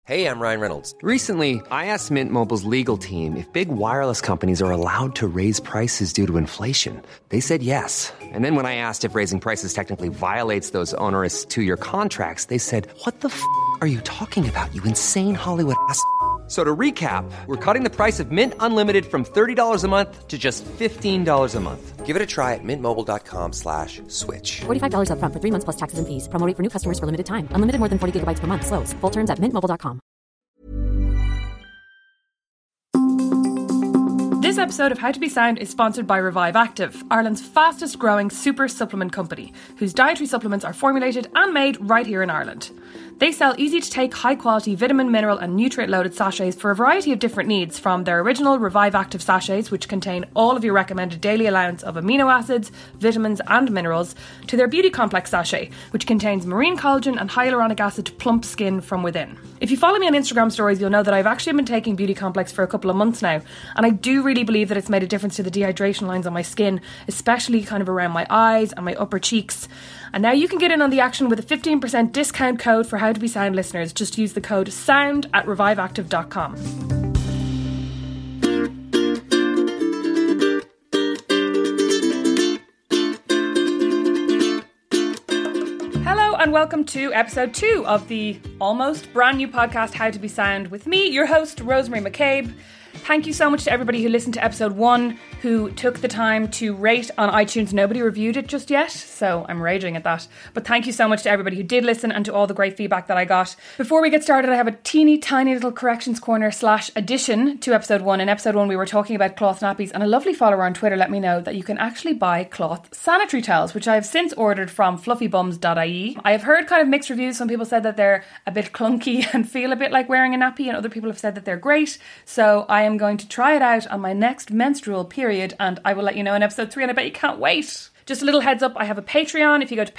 Hey, I'm Ryan Reynolds. Recently, I asked Mint Mobile's legal team if big wireless companies are allowed to raise prices due to inflation. They said yes. And then when I asked if raising prices technically violates those onerous two-year contracts, they said, "What the f*** are you talking about, you insane Hollywood ass?" So to recap, we're cutting the price of Mint Unlimited from $30 a month to just $15 a month. Give it a try at mintmobile.com/switch. $45 up front for 3 months plus taxes and fees. Promo rate for new customers for limited time. Unlimited more than 40 gigabytes per month. Slows full terms at mintmobile.com. This episode of How to Be Sound is sponsored by Revive Active, Ireland's fastest growing super supplement company, whose dietary supplements are formulated and made right here in Ireland. They sell easy to take, high quality vitamin, mineral and nutrient loaded sachets for a variety of different needs, from their original Revive Active sachets, which contain all of your recommended daily allowance of amino acids, vitamins and minerals, to their Beauty Complex sachet, which contains marine collagen and hyaluronic acid to plump skin from within. If you follow me on Instagram stories, you'll know that I've actually been taking Beauty Complex for a couple of months now, and I do really believe that it's made a difference to the dehydration lines on my skin, especially kind of around my eyes and my upper cheeks. And now you can get in on the action with a 15% discount code for How to Be Sound listeners. Just use the code SOUND at reviveactive.com. Hello and welcome to episode 2 of the almost brand new podcast How to Be Sound with me, your host Rosemary McCabe. Thank you so much to everybody who listened to episode 1, who took the time to rate on iTunes. Nobody reviewed it just yet, so I'm raging at that. But thank you so much to everybody who did listen and to all the great feedback that I got. Before we get started, I have a teeny tiny little corrections corner / addition to episode 1. In episode 1, we were talking about cloth nappies, and a lovely follower on Twitter let me know that you can actually buy cloth sanitary towels, which I have since ordered from fluffybums.ie. I have heard kind of mixed reviews. Some people said that they're a bit clunky and feel a bit like wearing a nappy, and other people have said that they're great. So I am going to try it out on my next menstrual period, and I will let you know in episode 3, and I bet you can't wait. Just a little heads up, I have a Patreon. If you go to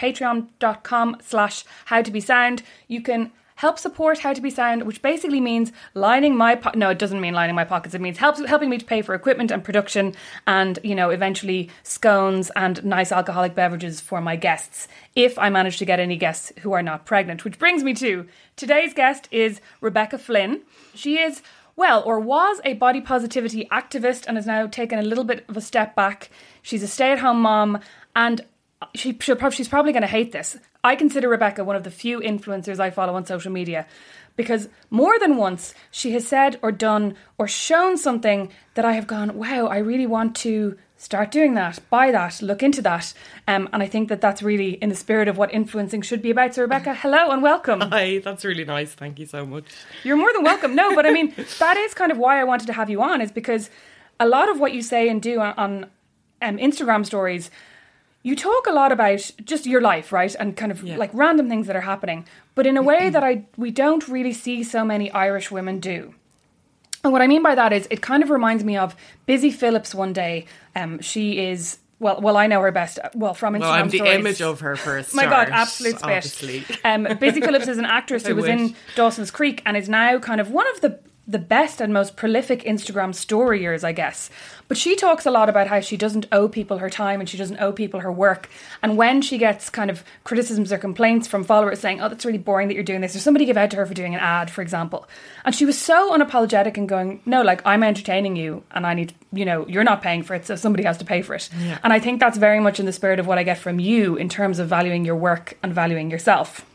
patreon.com/howtobesound, you can help support How to Be Sound, which basically means lining my no, it doesn't mean lining my pockets. It means helping me to pay for equipment and production, and, you know, eventually scones and nice alcoholic beverages for my guests, if I manage to get any guests who are not pregnant. Which brings me to today's guest is Rebecca Flynn. She is, well, or was a body positivity activist and has now taken a little bit of a step back. She's a stay-at-home mom, and she's probably going to hate this. I consider Rebecca one of the few influencers I follow on social media, because more than once she has said or done or shown something that I have gone, wow, I really want to start doing that, buy that, look into that. And I think that that's really in the spirit of what influencing should be about. So Rebecca, hello and welcome. Hi, that's really nice. Thank you so much. You're more than welcome. No, but I mean, that is kind of why I wanted to have you on, is because a lot of what you say and do on Instagram stories, you talk a lot about just your life, right? And kind of like random things that are happening, but in a way that we don't really see so many Irish women do. And what I mean by that is, it kind of reminds me of Busy Phillips one day. She is, well, I know her best, from Instagram I'm the stories. Image of her for a start. My God, absolute spit. Obviously. Busy Phillips is an actress who was in Dawson's Creek and is now kind of one of the best and most prolific Instagram storyers, I guess. But she talks a lot about how she doesn't owe people her time and she doesn't owe people her work. And when she gets kind of criticisms or complaints from followers saying, oh, that's really boring that you're doing this, or somebody give out to her for doing an ad, for example. And she was so unapologetic and going, no, like, I'm entertaining you and I need, you know, you're not paying for it, so somebody has to pay for it. Yeah. And I think that's very much in the spirit of what I get from you in terms of valuing your work and valuing yourself.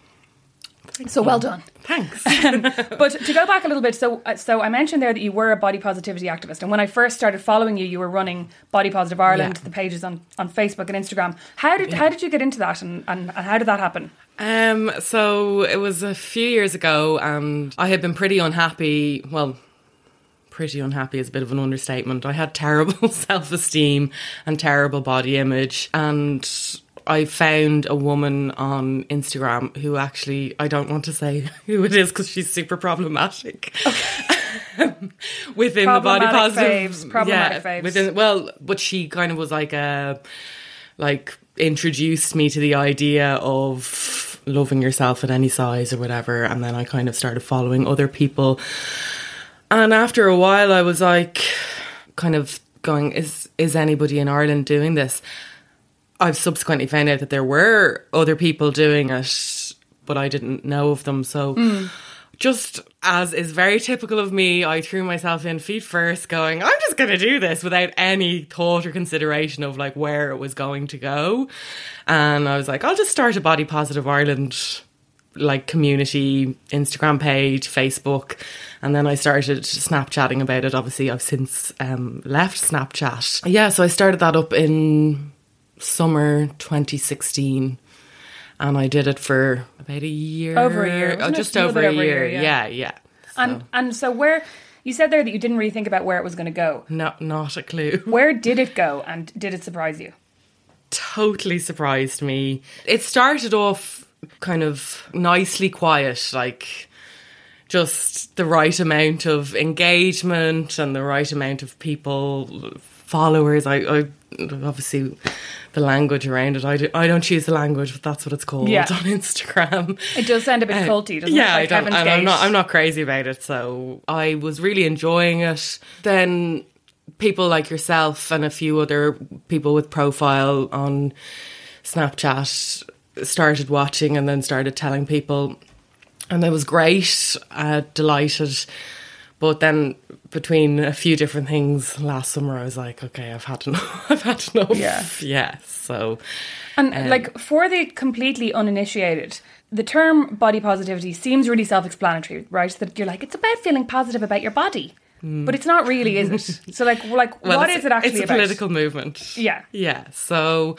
So well done. Thanks. But to go back a little bit, so I mentioned there that you were a body positivity activist, and when I first started following you, you were running Body Positive Ireland, the pages on Facebook and Instagram. How did you get into that, and how did that happen? So it was a few years ago, and I had been pretty unhappy. Well, pretty unhappy is a bit of an understatement. I had terrible self-esteem and terrible body image, and I found a woman on Instagram who actually, I don't want to say who it is because she's super problematic. Okay. Within the body positive, problematic faves. But she kind of was like introduced me to the idea of loving yourself at any size or whatever, and then I kind of started following other people. And after a while, I was like, kind of going, is anybody in Ireland doing this? I've subsequently found out that there were other people doing it, but I didn't know of them. So just as is very typical of me, I threw myself in feet first going, I'm just going to do this without any thought or consideration of like where it was going to go. And I was like, I'll just start a Body Positive Ireland like community Instagram page, Facebook. And then I started Snapchatting about it. Obviously, I've since left Snapchat. Yeah, so I started that up in summer 2016. And I did it for about a year. Over a year. Oh, just over a year. Yeah. Yeah. And so where, you said there that you didn't really think about where it was going to go. No, not a clue. Where did it go, and did it surprise you? Totally surprised me. It started off kind of nicely quiet, like just the right amount of engagement and the right amount of people, followers. I obviously the language around it. I don't choose the language, but that's what it's called on Instagram. It does sound a bit culty, doesn't it? Yeah, Like I'm not crazy about it. So I was really enjoying it. Then people like yourself and a few other people with profile on Snapchat started watching and then started telling people, and it was great. Delighted. But then between a few different things last summer, I was like, okay, I've had enough. I've had enough. Yeah. So, and like for the completely uninitiated, the term body positivity seems really self-explanatory, right? That you're like, it's about feeling positive about your body. But it's not really, is it? So like well, what is it actually about? It's a political movement. Yeah. Yeah. So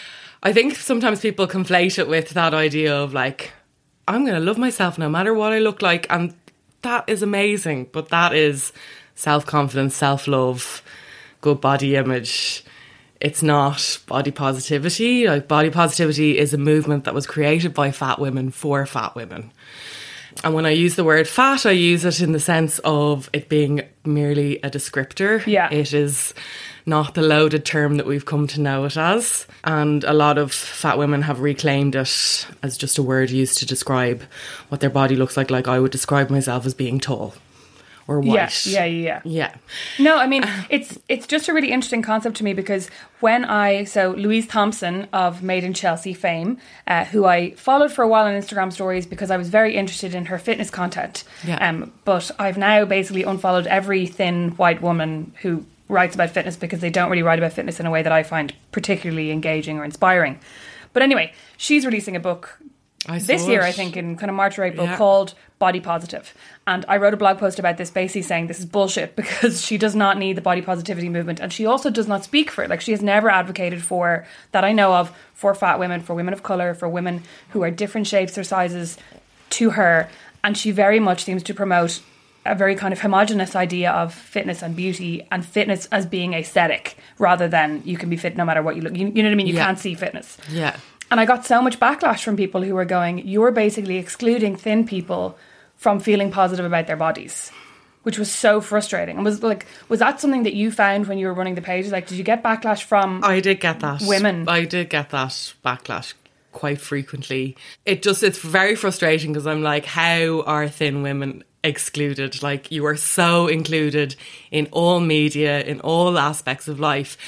I think sometimes people conflate it with that idea of like, I'm going to love myself no matter what I look like. And that is amazing. But that is self-confidence, self-love, good body image. It's not body positivity. Like, body positivity is a movement that was created by fat women for fat women. And when I use the word fat, I use it in the sense of it being merely a descriptor. Yeah. It is not the loaded term that we've come to know it as. And a lot of fat women have reclaimed it as just a word used to describe what their body looks like. Like, I would describe myself as being tall or white. Yeah. No, I mean, it's just a really interesting concept to me, because when Louise Thompson of Made in Chelsea fame, who I followed for a while on Instagram stories because I was very interested in her fitness content. Yeah. But I've now basically unfollowed every thin white woman who writes about fitness, because they don't really write about fitness in a way that I find particularly engaging or inspiring. But anyway, she's releasing a book this year, I think, in kind of March or April, called Body Positive. And I wrote a blog post about this, basically saying this is bullshit, because she does not need the body positivity movement. And she also does not speak for it. Like, she has never advocated for, that I know of, for fat women, for women of colour, for women who are different shapes or sizes to her. And she very much seems to promote a very kind of homogenous idea of fitness and beauty, and fitness as being aesthetic, rather than you can be fit no matter what you look. You know what I mean? You can't see fitness. Yeah. And I got so much backlash from people who were going, you're basically excluding thin people from feeling positive about their bodies, which was so frustrating. And was that something that you found when you were running the pages? Like, did you get backlash from I did get that. Women? I did get that backlash quite frequently. It's very frustrating, because I'm like, how are thin women excluded? Like, you are so included in all media, in all aspects of life.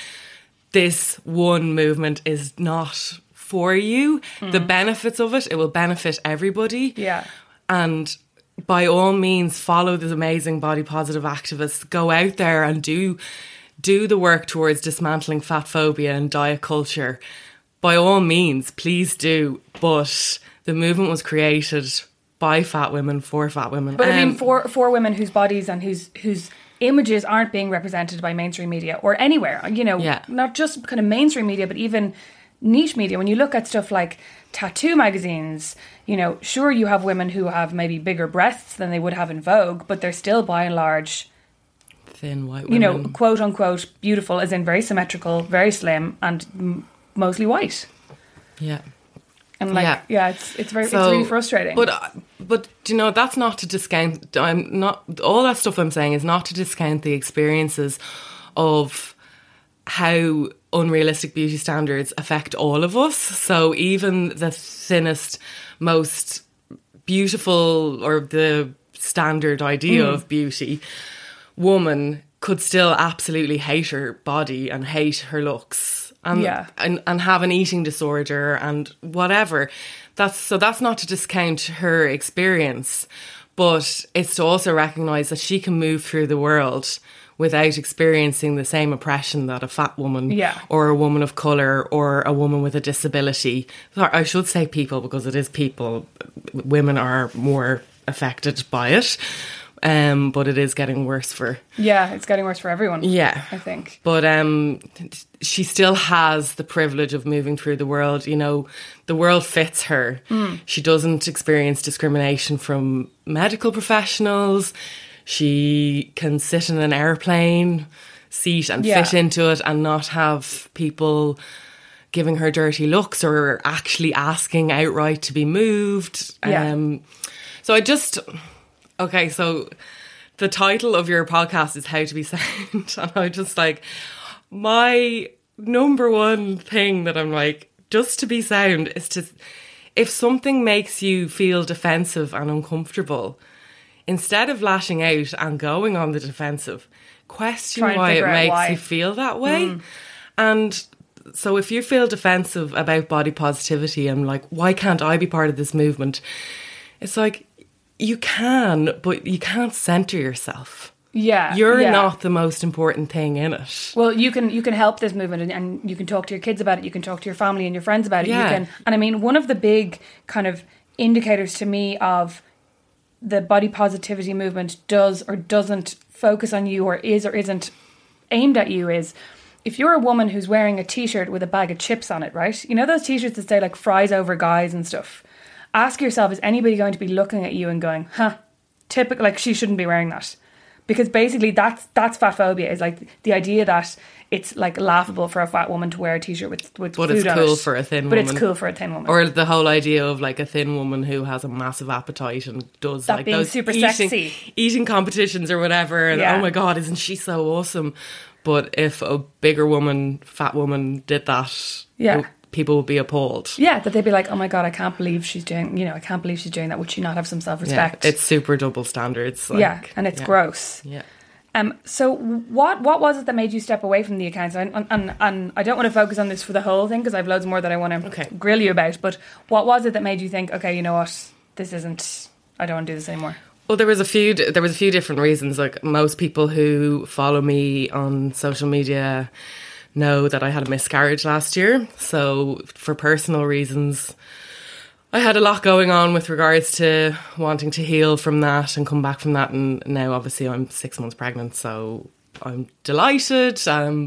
This one movement is not for you. The benefits of it will benefit everybody. Yeah. And by all means, follow these amazing body positive activists. Go out there and do the work towards dismantling fat phobia and diet culture. By all means, please do. But the movement was created by fat women for fat women. But I mean, for women whose bodies and whose images aren't being represented by mainstream media or anywhere. You know, not just kind of mainstream media, but even niche media. When you look at stuff like tattoo magazines, you know, sure, you have women who have maybe bigger breasts than they would have in Vogue, but they're still by and large thin white women. You know, quote unquote beautiful, as in very symmetrical, very slim, and mostly white. Yeah. And it's really frustrating. But you know, that's not to discount. I'm not. All that stuff I'm saying is not to discount the experiences of how unrealistic beauty standards affect all of us. So even the thinnest, most beautiful, or the standard idea of beauty woman could still absolutely hate her body and hate her looks and have an eating disorder and whatever. That's not to discount her experience, But it's to also recognise that she can move through the world without experiencing the same oppression that a fat woman or a woman of colour or a woman with a disability. I should say people, because it is people. Women are more affected by it. But it is getting worse for... Yeah, it's getting worse for everyone. Yeah. I think. But she still has the privilege of moving through the world. You know, the world fits her. She doesn't experience discrimination from medical professionals. She can sit in an airplane seat and fit into it and not have people giving her dirty looks or actually asking outright to be moved. So I just... Okay, so the title of your podcast is How to Be Sound. And I just like, my number one thing that I'm like, just to be sound is to, if something makes you feel defensive and uncomfortable, instead of lashing out and going on the defensive, question why it makes you feel that way. And so if you feel defensive about body positivity and like, why can't I be part of this movement? It's like, you can, but you can't centre yourself. Yeah. You're not the most important thing in it. Well, you can help this movement and you can talk to your kids about it. You can talk to your family and your friends about it. Yeah. You can, and I mean, one of the big kind of indicators to me of the body positivity movement does or doesn't focus on you or isn't aimed at you is if you're a woman who's wearing a t-shirt with a bag of chips on it, right? You know those t-shirts that say like fries over guys and stuff? Ask yourself, is anybody going to be looking at you and going, typical, like she shouldn't be wearing that? Because basically that's fat phobia, is like the idea that it's like laughable for a fat woman to wear a t-shirt with but food it's on cool it. For a thin but woman. But it's cool for a thin woman. Or the whole idea of like a thin woman who has a massive appetite and does that like being those super sexy eating competitions or whatever. And oh my God, isn't she so awesome? But if a bigger woman, fat woman did that, people would be appalled. Yeah, that they'd be like, oh my God, I can't believe she's doing that. Would she not have some self-respect? Yeah, it's super double standards. Like, and it's gross. Yeah. So what was it that made you step away from the accounts? And I don't want to focus on this for the whole thing because I have loads more that I want to grill you about. But what was it that made you think, okay, you know what, I don't want to do this anymore? Well, there was a few different reasons. Like most people who follow me on social media know that I had a miscarriage last year. So for personal reasons, I had a lot going on with regards to wanting to heal from that and come back from that. And now obviously I'm 6 months pregnant, so I'm delighted.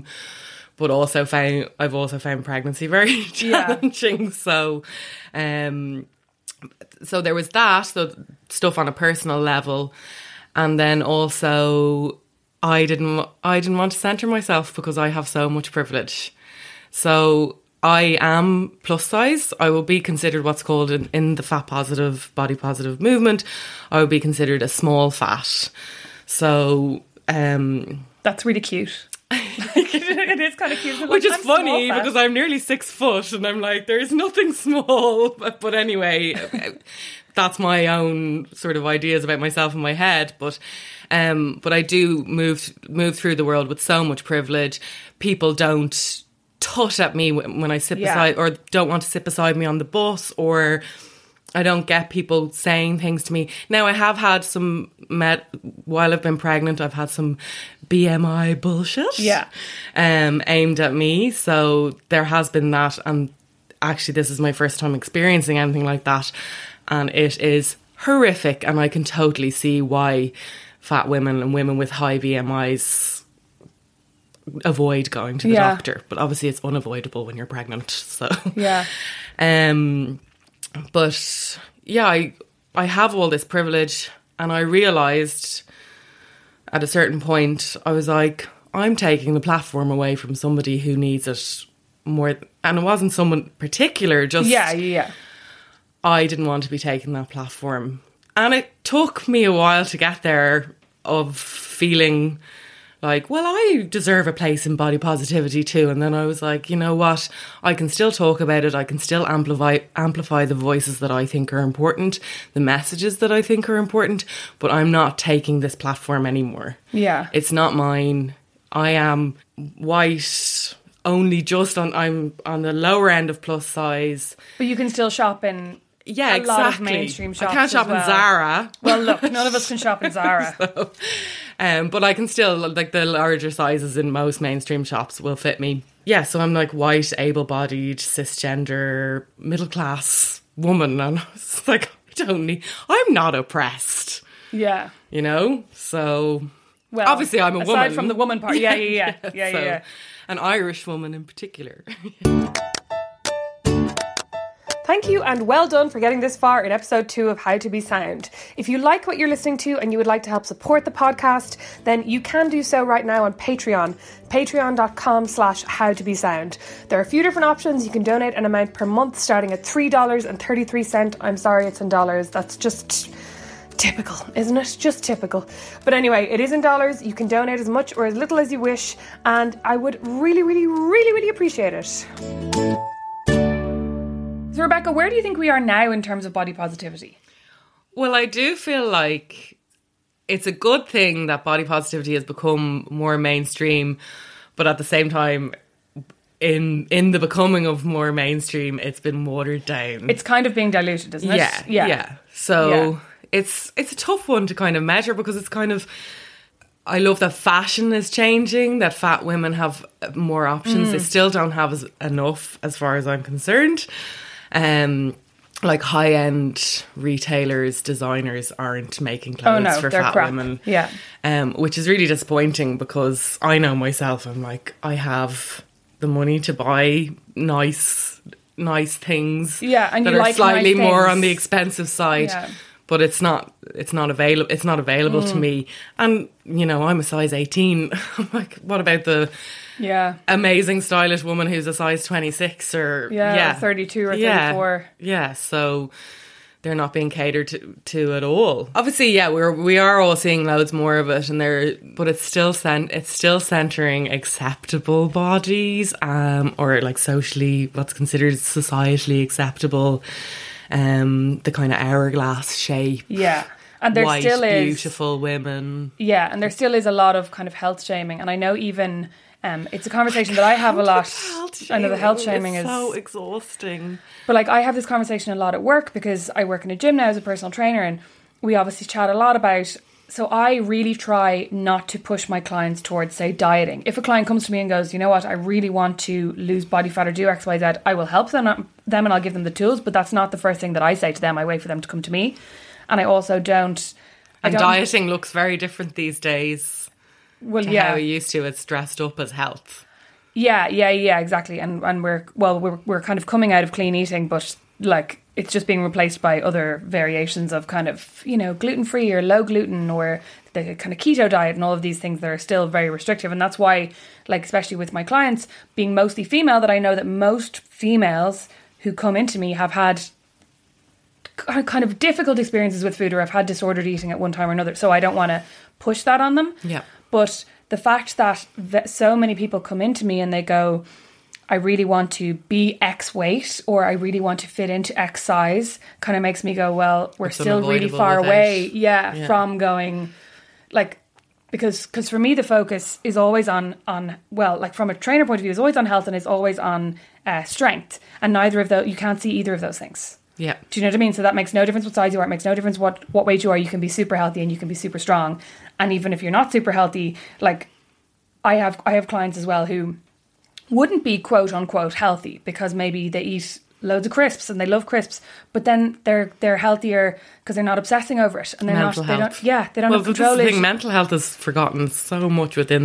But also I've also found pregnancy very challenging. So, so there was that, so stuff on a personal level. And then also I didn't want to centre myself because I have so much privilege. So I am plus size. I will be considered what's called in the fat positive, body positive movement, I would be considered a small fat. So that's really cute. It is kind of cute. Which is funny because I'm nearly 6 foot and I'm like, there's nothing small. But anyway, that's my own sort of ideas about myself in my head. But I do move through the world with so much privilege. People don't tut at me when I sit beside, or don't want to sit beside me on the bus, or I don't get people saying things to me. Now, I have had while I've been pregnant, I've had some BMI bullshit aimed at me. So there has been that. And actually, this is my first time experiencing anything like that. And it is horrific. And I can totally see why fat women and women with high BMIs avoid going to the doctor. But obviously, it's unavoidable when you're pregnant. So but yeah, I have all this privilege, and I realised at a certain point, I was like, I'm taking the platform away from somebody who needs it more. And it wasn't someone particular, just I didn't want to be taking that platform. And it took me a while to get there, of feeling like, well, I deserve a place in body positivity too. And then I was like, you know what? I can still talk about it. I can still amplify the voices that I think are important, the messages that I think are important, but I'm not taking this platform anymore. Yeah. It's not mine. I am white, only just I'm on the lower end of plus size. But you can still shop in Yeah, a exactly. lot of mainstream shops. I can't shop as well. in Zara. Well, look, none of us can shop in Zara. So, but I can still, like, the larger sizes in most mainstream shops will fit me. Yeah, so I'm like white, able-bodied, cisgender, middle-class woman. And I was like, I'm not oppressed, Yeah. you know? So, Well, obviously I'm a woman. Aside from the woman part. Yeah. So, an Irish woman in particular. Thank you and well done for getting this far in episode 2 of How to Be Sound. If you like what you're listening to and you would like to help support the podcast, then you can do so right now on Patreon, patreon.com/howtobesound. There are a few different options. You can donate an amount per month starting at $3.33. I'm sorry, it's in dollars. That's just typical, isn't it? Just typical. But anyway, it is in dollars. You can donate as much or as little as you wish, and I would really, really, really, really appreciate it. So Rebecca, where do you think we are now in terms of body positivity? Well, I do feel like it's a good thing that body positivity has become more mainstream, but at the same time, in the becoming of more mainstream, it's been watered down. It's kind of being diluted, isn't it? Yeah. So it's a tough one to kind of measure, because it's kind of, I love that fashion is changing, that fat women have more options. They still don't have enough as far as I'm concerned. Like high-end retailers, designers aren't making clothes for fat crap. women. Yeah. Which is really disappointing, because I know myself, I'm like, I have the money to buy nice things. Yeah, and that you are like slightly nice more things. on the expensive side. Yeah. But it's not available to me. And, you know, I'm a size 18. I'm like, what about the amazing stylish woman who's a size 26 or 32 or 34? Yeah, so they're not being catered to at all. Obviously, we are all seeing loads more of it, but it's still centering acceptable bodies, or like what's considered societally acceptable. The kind of hourglass shape. Yeah. And there white, still is beautiful women. Yeah, and there still is a lot of kind of health shaming. And I know even it's a conversation that I have a lot. I know the health shaming is so exhausting. But like, I have this conversation a lot at work, because I work in a gym now as a personal trainer, and we obviously chat a lot about. So I really try not to push my clients towards, say, dieting. If a client comes to me and goes, you know what, I really want to lose body fat or do X, Y, Z, I will help them and I'll give them the tools. But that's not the first thing that I say to them. I wait for them to come to me. And I also don't... And dieting looks very different these days. Well, to how it used to. It's dressed up as health. Yeah, exactly. And we're kind of coming out of clean eating, but like, it's just being replaced by other variations of kind of, you know, gluten-free or low gluten, or the kind of keto diet, and all of these things that are still very restrictive. And that's why, like, especially with my clients being mostly female, that I know that most females who come into me have had kind of difficult experiences with food, or have had disordered eating at one time or another. So I don't want to push that on them. Yeah. But the fact that so many people come into me and they go, I really want to be X weight, or I really want to fit into X size, kind of makes me go, well, we're still really far away from going, like, because for me the focus is always on well, like, from a trainer point of view, is always on health, and is always on strength, and neither of those, you can't see either of those things. Yeah. Do you know what I mean? So that makes no difference what size you are. It makes no difference what weight you are. You can be super healthy and you can be super strong. And even if you're not super healthy, like, I have clients as well who wouldn't be quote unquote healthy because maybe they eat loads of crisps and they love crisps, but then they're healthier because they're not obsessing over it, and they're mental not health. they don't well, have control. This is the thing, mental health is forgotten so much within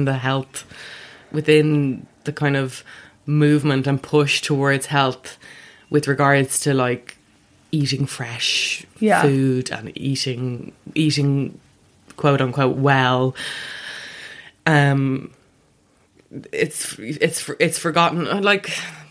the kind of movement and push towards health, with regards to like eating fresh food and eating quote unquote well. It's forgotten. Like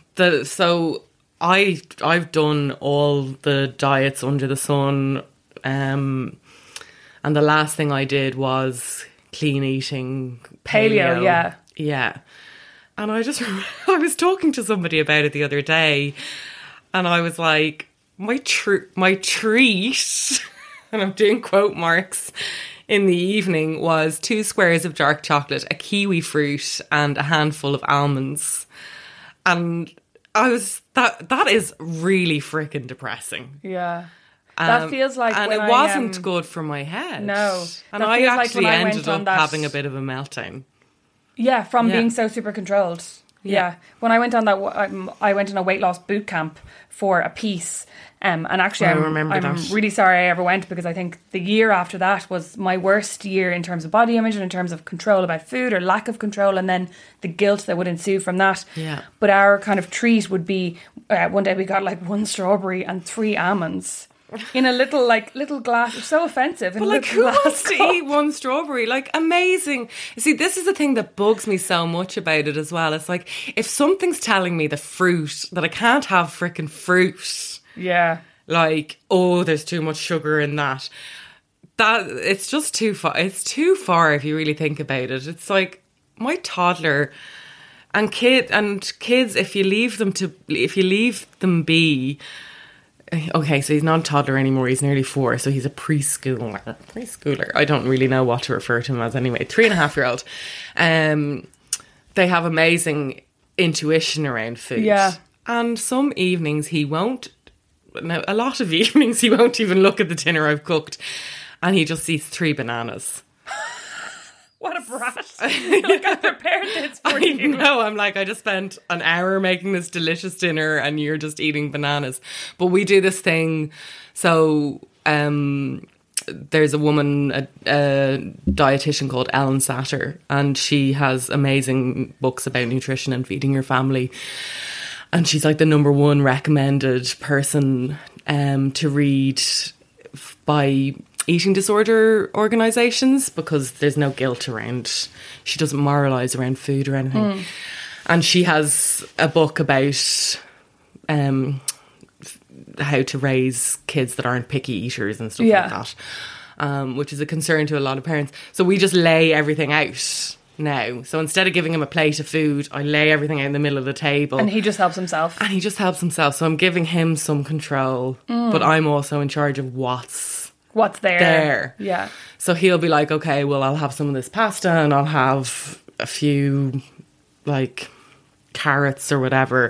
I've done all the diets under the sun, and the last thing I did was clean eating paleo. Yeah. And I was talking to somebody about it the other day, and I was like, my treat, and I'm doing quote marks, in the evening was 2 squares of dark chocolate, a kiwi fruit, and a handful of almonds. And that is really freaking depressing. Yeah. That feels like and when it wasn't good for my head. No. And That I feels like actually when I ended went on up that- having a bit of a meltdown. Yeah, from Yeah. being so super controlled. Yeah. When I went on that, I went on a weight loss boot camp for a piece. And actually, I I'm remember that. really sorry I ever went, because I think the year after that was my worst year in terms of body image and in terms of control about food or lack of control, and then the guilt that would ensue from that. Yeah. But our kind of treat would be, one day we got like 1 strawberry and 3 almonds in a little glass. It was so offensive. In But a like, little who glass wants to cup. eat 1 strawberry? Like, amazing. You see, this is the thing that bugs me so much about it as well. It's like, if something's telling me the fruit, that I can't have frickin' fruit, Yeah. like, oh, there's too much sugar in that. It's just too far. It's too far if you really think about it. It's like, my toddler and kids, if you leave them be. Okay, so he's not a toddler anymore. He's nearly 4, so he's a preschooler. I don't really know what to refer to him as anyway. 3.5-year-old. They have amazing intuition around food. Yeah. And some evenings he won't. Now, a lot of evenings he won't even look at the dinner I've cooked, and he just eats 3 bananas. What a brat. Like, I prepared this for I you. know, I'm like, I just spent an hour making this delicious dinner and you're just eating bananas. But we do this thing, so there's a woman, a dietitian called Ellen Satter, and she has amazing books about nutrition and feeding your family. And she's like the #1 recommended person to read by eating disorder organisations, because there's no guilt around, she doesn't moralise around food or anything. And she has a book about how to raise kids that aren't picky eaters and stuff like that, which is a concern to a lot of parents. So we just lay everything out now. So instead of giving him a plate of food, I lay everything out in the middle of the table. And he just helps himself. So I'm giving him some control, but I'm also in charge of what's there. Yeah. So he'll be like, okay, well, I'll have some of this pasta and I'll have a few like carrots or whatever.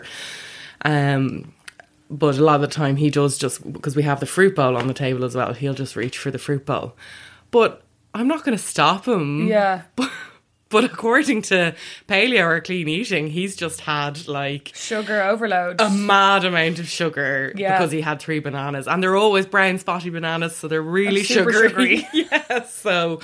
But a lot of the time he does, just because we have the fruit bowl on the table as well, he'll just reach for the fruit bowl. But I'm not going to stop him. Yeah. But according to paleo or clean eating, he's just had like Sugar overload. a mad amount of sugar Yeah. because he had 3 bananas, and they're always brown spotty bananas, so they're really And super sugary. Yeah, so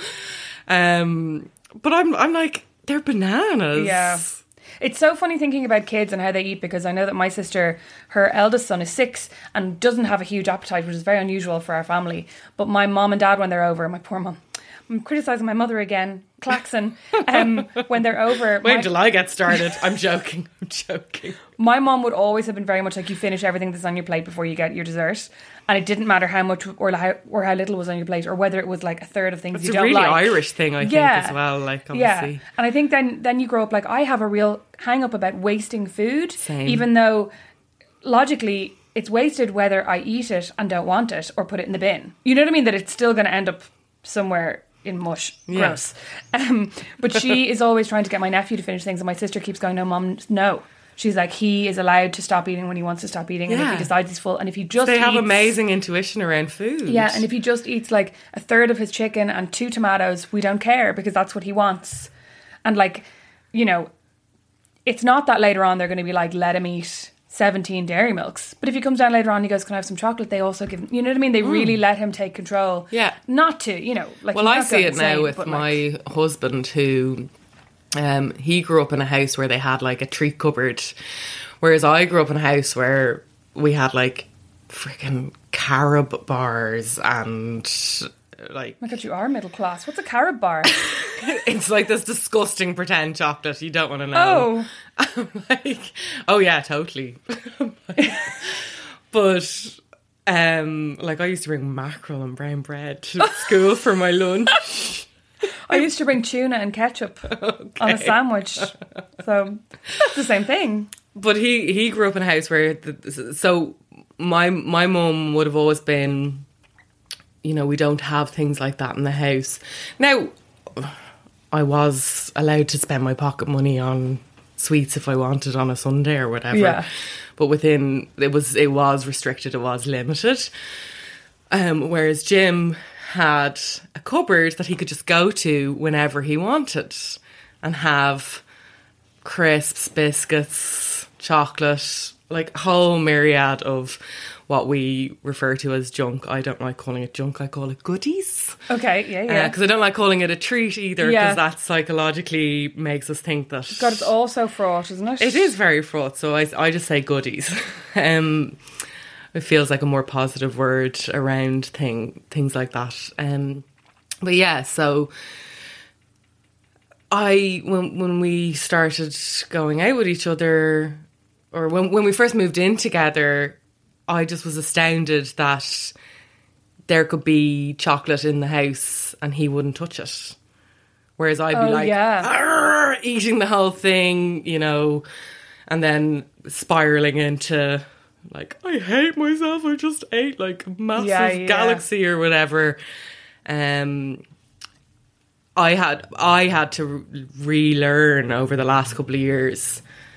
but I'm like, they're bananas. Yeah. It's so funny thinking about kids and how they eat, because I know that my sister, her eldest son is 6 and doesn't have a huge appetite, which is very unusual for our family. But my mom and dad, when they're over, my poor mum, I'm criticising my mother again, klaxon, when they're over. Wait until I get started. I'm joking. My mom would always have been very much like, you finish everything that's on your plate before you get your dessert. And it didn't matter how much or how little was on your plate, or whether it was like a third of things It's you a don't really like. Irish thing, I think, as well. Like, obviously. Yeah. And I think then you grow up like, I have a real hang up about wasting food. Same. Even though logically it's wasted whether I eat it and don't want it or put it in the bin. You know what I mean? That it's still going to end up somewhere in mush. Yeah. Gross. But she is always trying to get my nephew to finish things, and my sister keeps going, no, Mum, no. She's like, he is allowed to stop eating when he wants to stop eating, and if Yeah. he decides he's full, and if he just They have eats, amazing intuition around food. yeah, and if he just eats like a third of his chicken and 2 tomatoes, we don't care, because that's what he wants. And like, you know, it's not that later on they're going to be like, let him eat 17 dairy milks. But if he comes down later on and he goes, can I have some chocolate? They also give him, you know what I mean? They really let him take control. Yeah. Not to, you know, like. Well, he's I not see going it insane, now with but, my like, husband, who he grew up in a house where they had like a treat cupboard, whereas I grew up in a house where we had like freaking carob bars and like, oh my God, you are middle class. What's a carob bar? it's like this disgusting pretend chocolate you don't want to know. Oh. I'm like, oh yeah, totally. But like, I used to bring mackerel and brown bread to school for my lunch. I used to bring tuna and ketchup on a sandwich. So that's the same thing. But he grew up in a house where so my mum would have always been, you know, we don't have things like that in the house. Now, I was allowed to spend my pocket money on sweets if I wanted on a Sunday or whatever. Yeah. but within it was restricted, it was limited. Whereas Jim had a cupboard that he could just go to whenever he wanted and have crisps, biscuits, chocolate, like a whole myriad of what we refer to as junk. I don't like calling it junk, I call it goodies. Okay, yeah. Because I don't like calling it a treat either, because that psychologically makes us think that... God, it's all so fraught, isn't it? It is very fraught, so I just say goodies. It feels like a more positive word around things like that. But yeah, so when we started going out with each other, or when we first moved in together, I just was astounded that there could be chocolate in the house and he wouldn't touch it. Whereas I'd be eating the whole thing, you know, and then spiraling into like, I hate myself, I just ate like a massive galaxy or whatever. I had to relearn over the last couple of years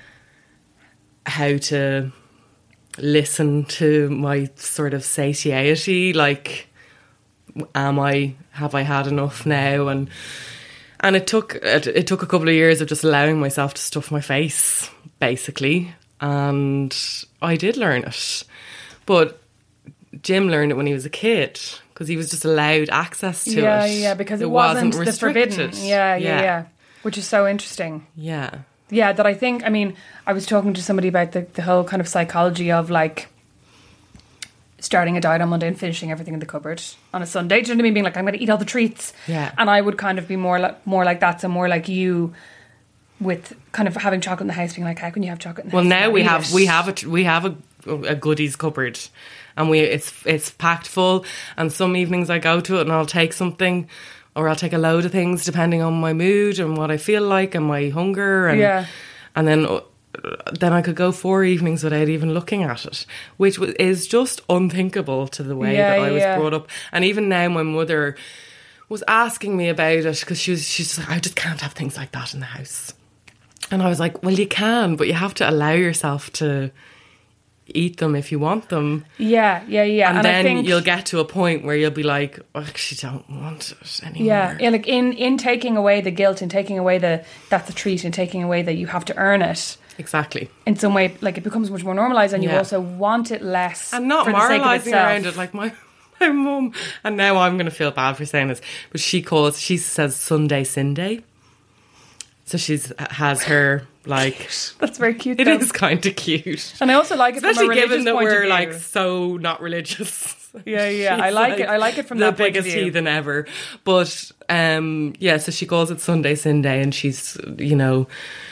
how to listen to my sort of satiety, like, have I had enough now? And it took a couple of years of just allowing myself to stuff my face, basically, and I did learn it. But Jim learned it when he was a kid, because he was just allowed access to it. Yeah, because it wasn't the forbidden. Yeah. Which is so interesting. Yeah. Yeah, that I think, I mean, I was talking to somebody about the whole kind of psychology of like starting a diet on Monday and finishing everything in the cupboard on a Sunday. Do you know what I mean? Being like, I'm going to eat all the treats. Yeah. And I would kind of be more like that. So more like you with kind of having chocolate in the house, being like, how can you have chocolate in the house? Well, now we have a goodies cupboard, and it's packed full. And some evenings I go to it and I'll take something, or I'll take a load of things depending on my mood and what I feel like and my hunger. And then I could go 4 evenings without even looking at it, which is just unthinkable to the way that I was brought up. And even now my mother was asking me about it, because she's just like, I just can't have things like that in the house. And I was like, well, you can, but you have to allow yourself to eat them if you want them. Yeah. And then I think you'll get to a point where you'll be like, I actually don't want it anymore. Yeah, like in taking away the guilt, and taking away that's a treat, and taking away that you have to earn it. Exactly. In some way, like, it becomes much more normalised, and you also want it less. And not moralising around it, like my mum. And now I'm going to feel bad for saying this, but she says Sunday Sinday. So has her, like... That's very cute, It though. is kind of cute. And I also like it especially from a religious given that point we're, of view. like, so not religious. Yeah. I like it. I like it from that point of view. The biggest heathen ever. But, so she calls it Sunday Sinday, and she's, you know,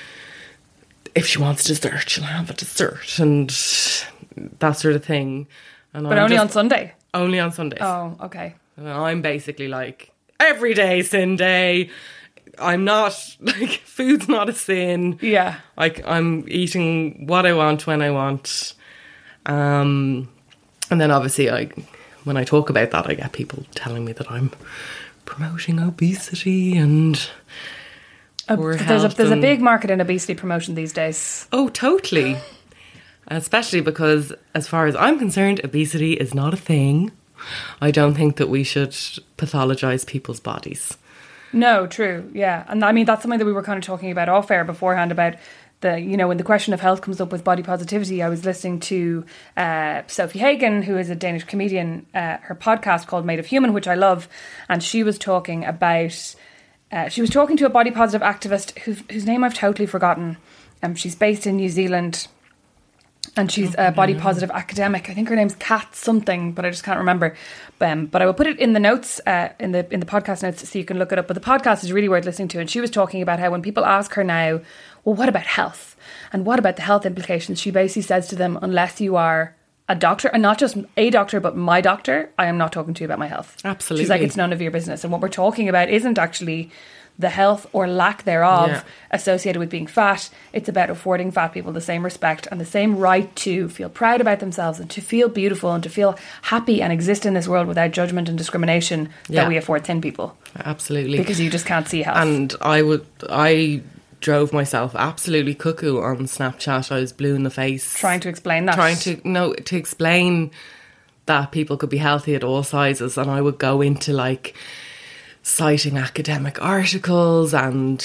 if she wants dessert, she'll have a dessert, and that sort of thing. And but only on Sunday? Only on Sundays. Oh, okay. And I'm basically like, every day Sunday. I'm not, like, food's not a sin. Yeah. Like, I'm eating what I want when I want. And then obviously when I talk about that, I get people telling me that I'm promoting obesity and poor health. There's a big market in obesity promotion these days. Oh, totally. Especially because, as far as I'm concerned, obesity is not a thing. I don't think that we should pathologise people's bodies. No, true, yeah. And I mean, that's something that we were kind of talking about off air beforehand, about when the question of health comes up with body positivity. I was listening to Sophie Hagen, who is a Danish comedian, her podcast called Made of Human, which I love. And she was talking about, to a body positive activist whose name I've totally forgotten. She's based in New Zealand. And she's a body positive academic. I think her name's Kat something, but I just can't remember. But I will put it in the notes, in the podcast notes, so you can look it up. But the podcast is really worth listening to. And she was talking about how when people ask her now, well, what about health? And what about the health implications? She basically says to them, unless you are a doctor, and not just a doctor, but my doctor, I am not talking to you about my health. Absolutely. She's like, it's none of your business. And what we're talking about isn't actually the health or lack thereof associated with being fat. It's about affording fat people the same respect and the same right to feel proud about themselves and to feel beautiful and to feel happy and exist in this world without judgment and discrimination that we afford thin people. Absolutely. Because you just can't see health. And I drove myself absolutely cuckoo on Snapchat. I was blue in the face. Trying to explain that. To explain that people could be healthy at all sizes. And I would go into like citing academic articles and,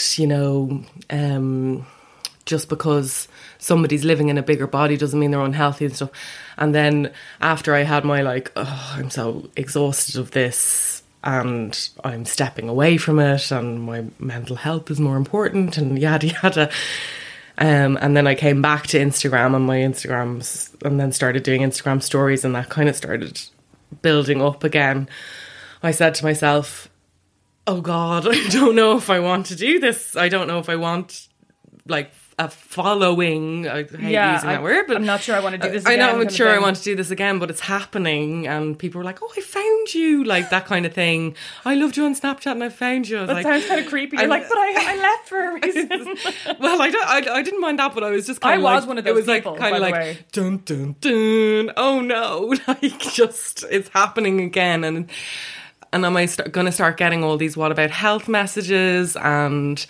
just because somebody's living in a bigger body doesn't mean they're unhealthy and stuff. And then after I had my I'm so exhausted of this and I'm stepping away from it and my mental health is more important and yada yada. And then I came back to Instagram and my Instagrams and then started doing Instagram stories, and that kind of started building up again. I said to myself, oh God, I don't know if I want to do this. I don't know if I want a following. I hate using that word, but I'm not sure I want to do this again. I'm not sure I want to do this again, but it's happening. And people are like, oh, I found you, like that kind of thing. I loved you on Snapchat and I found you. That sounds kind of creepy. You're like, but I left for a reason. Well, I didn't mind that, but I was just kind of I was one of those people, kind of by the way. Dun, dun, dun. Oh no, it's happening again. And am I going to start getting all these what about health messages and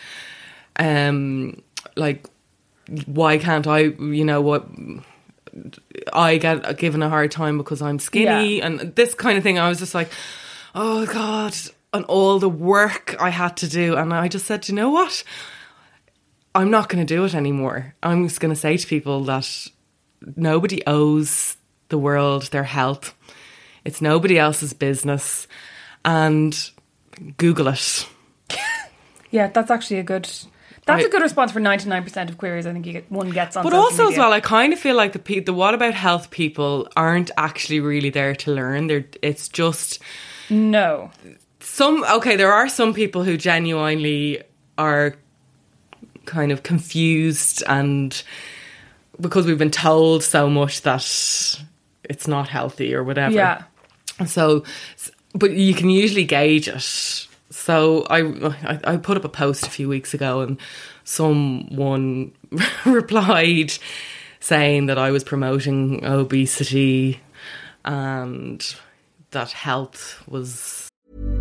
why can't I, what I get given a hard time because I'm skinny and this kind of thing. I was just like, oh God, and all the work I had to do. And I just said, you know what? I'm not going to do it anymore. I'm just going to say to people that nobody owes the world their health. It's nobody else's business. And Google it. Yeah, that's actually a good response for 99% of queries. I think one gets on. But social also media. as well, I kind of feel like the what about health people aren't actually really there to learn. It's just no. There are some people who genuinely are kind of confused, and because we've been told so much that it's not healthy or whatever. Yeah. So, but you can usually gauge it. So I put up a post a few weeks ago and someone replied saying that I was promoting obesity and that health was...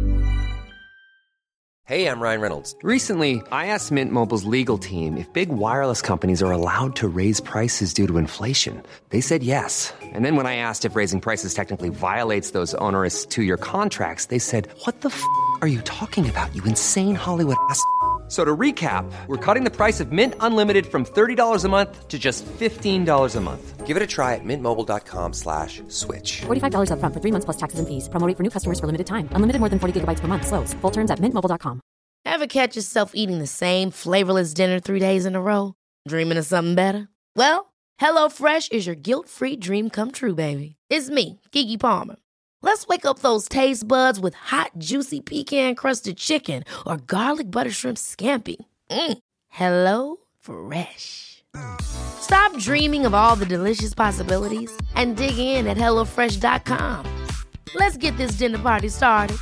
Hey, I'm Ryan Reynolds. Recently, I asked Mint Mobile's legal team if big wireless companies are allowed to raise prices due to inflation. They said yes. And then when I asked if raising prices technically violates those onerous 2-year contracts, they said, what the f*** are you talking about, you insane Hollywood ass f- So to recap, we're cutting the price of Mint Unlimited from $30 a month to just $15 a month. Give it a try at mintmobile.com/switch. $45 up front for 3 months plus taxes and fees. Promo rate for new customers for limited time. Unlimited more than 40 gigabytes per month. Slows full terms at mintmobile.com. Ever catch yourself eating the same flavorless dinner 3 days in a row? Dreaming of something better? Well, HelloFresh is your guilt-free dream come true, baby. It's me, Keke Palmer. Let's wake up those taste buds with hot, juicy pecan-crusted chicken or garlic butter shrimp scampi. Hello Fresh. Stop dreaming of all the delicious possibilities and dig in at HelloFresh.com. Let's get this dinner party started.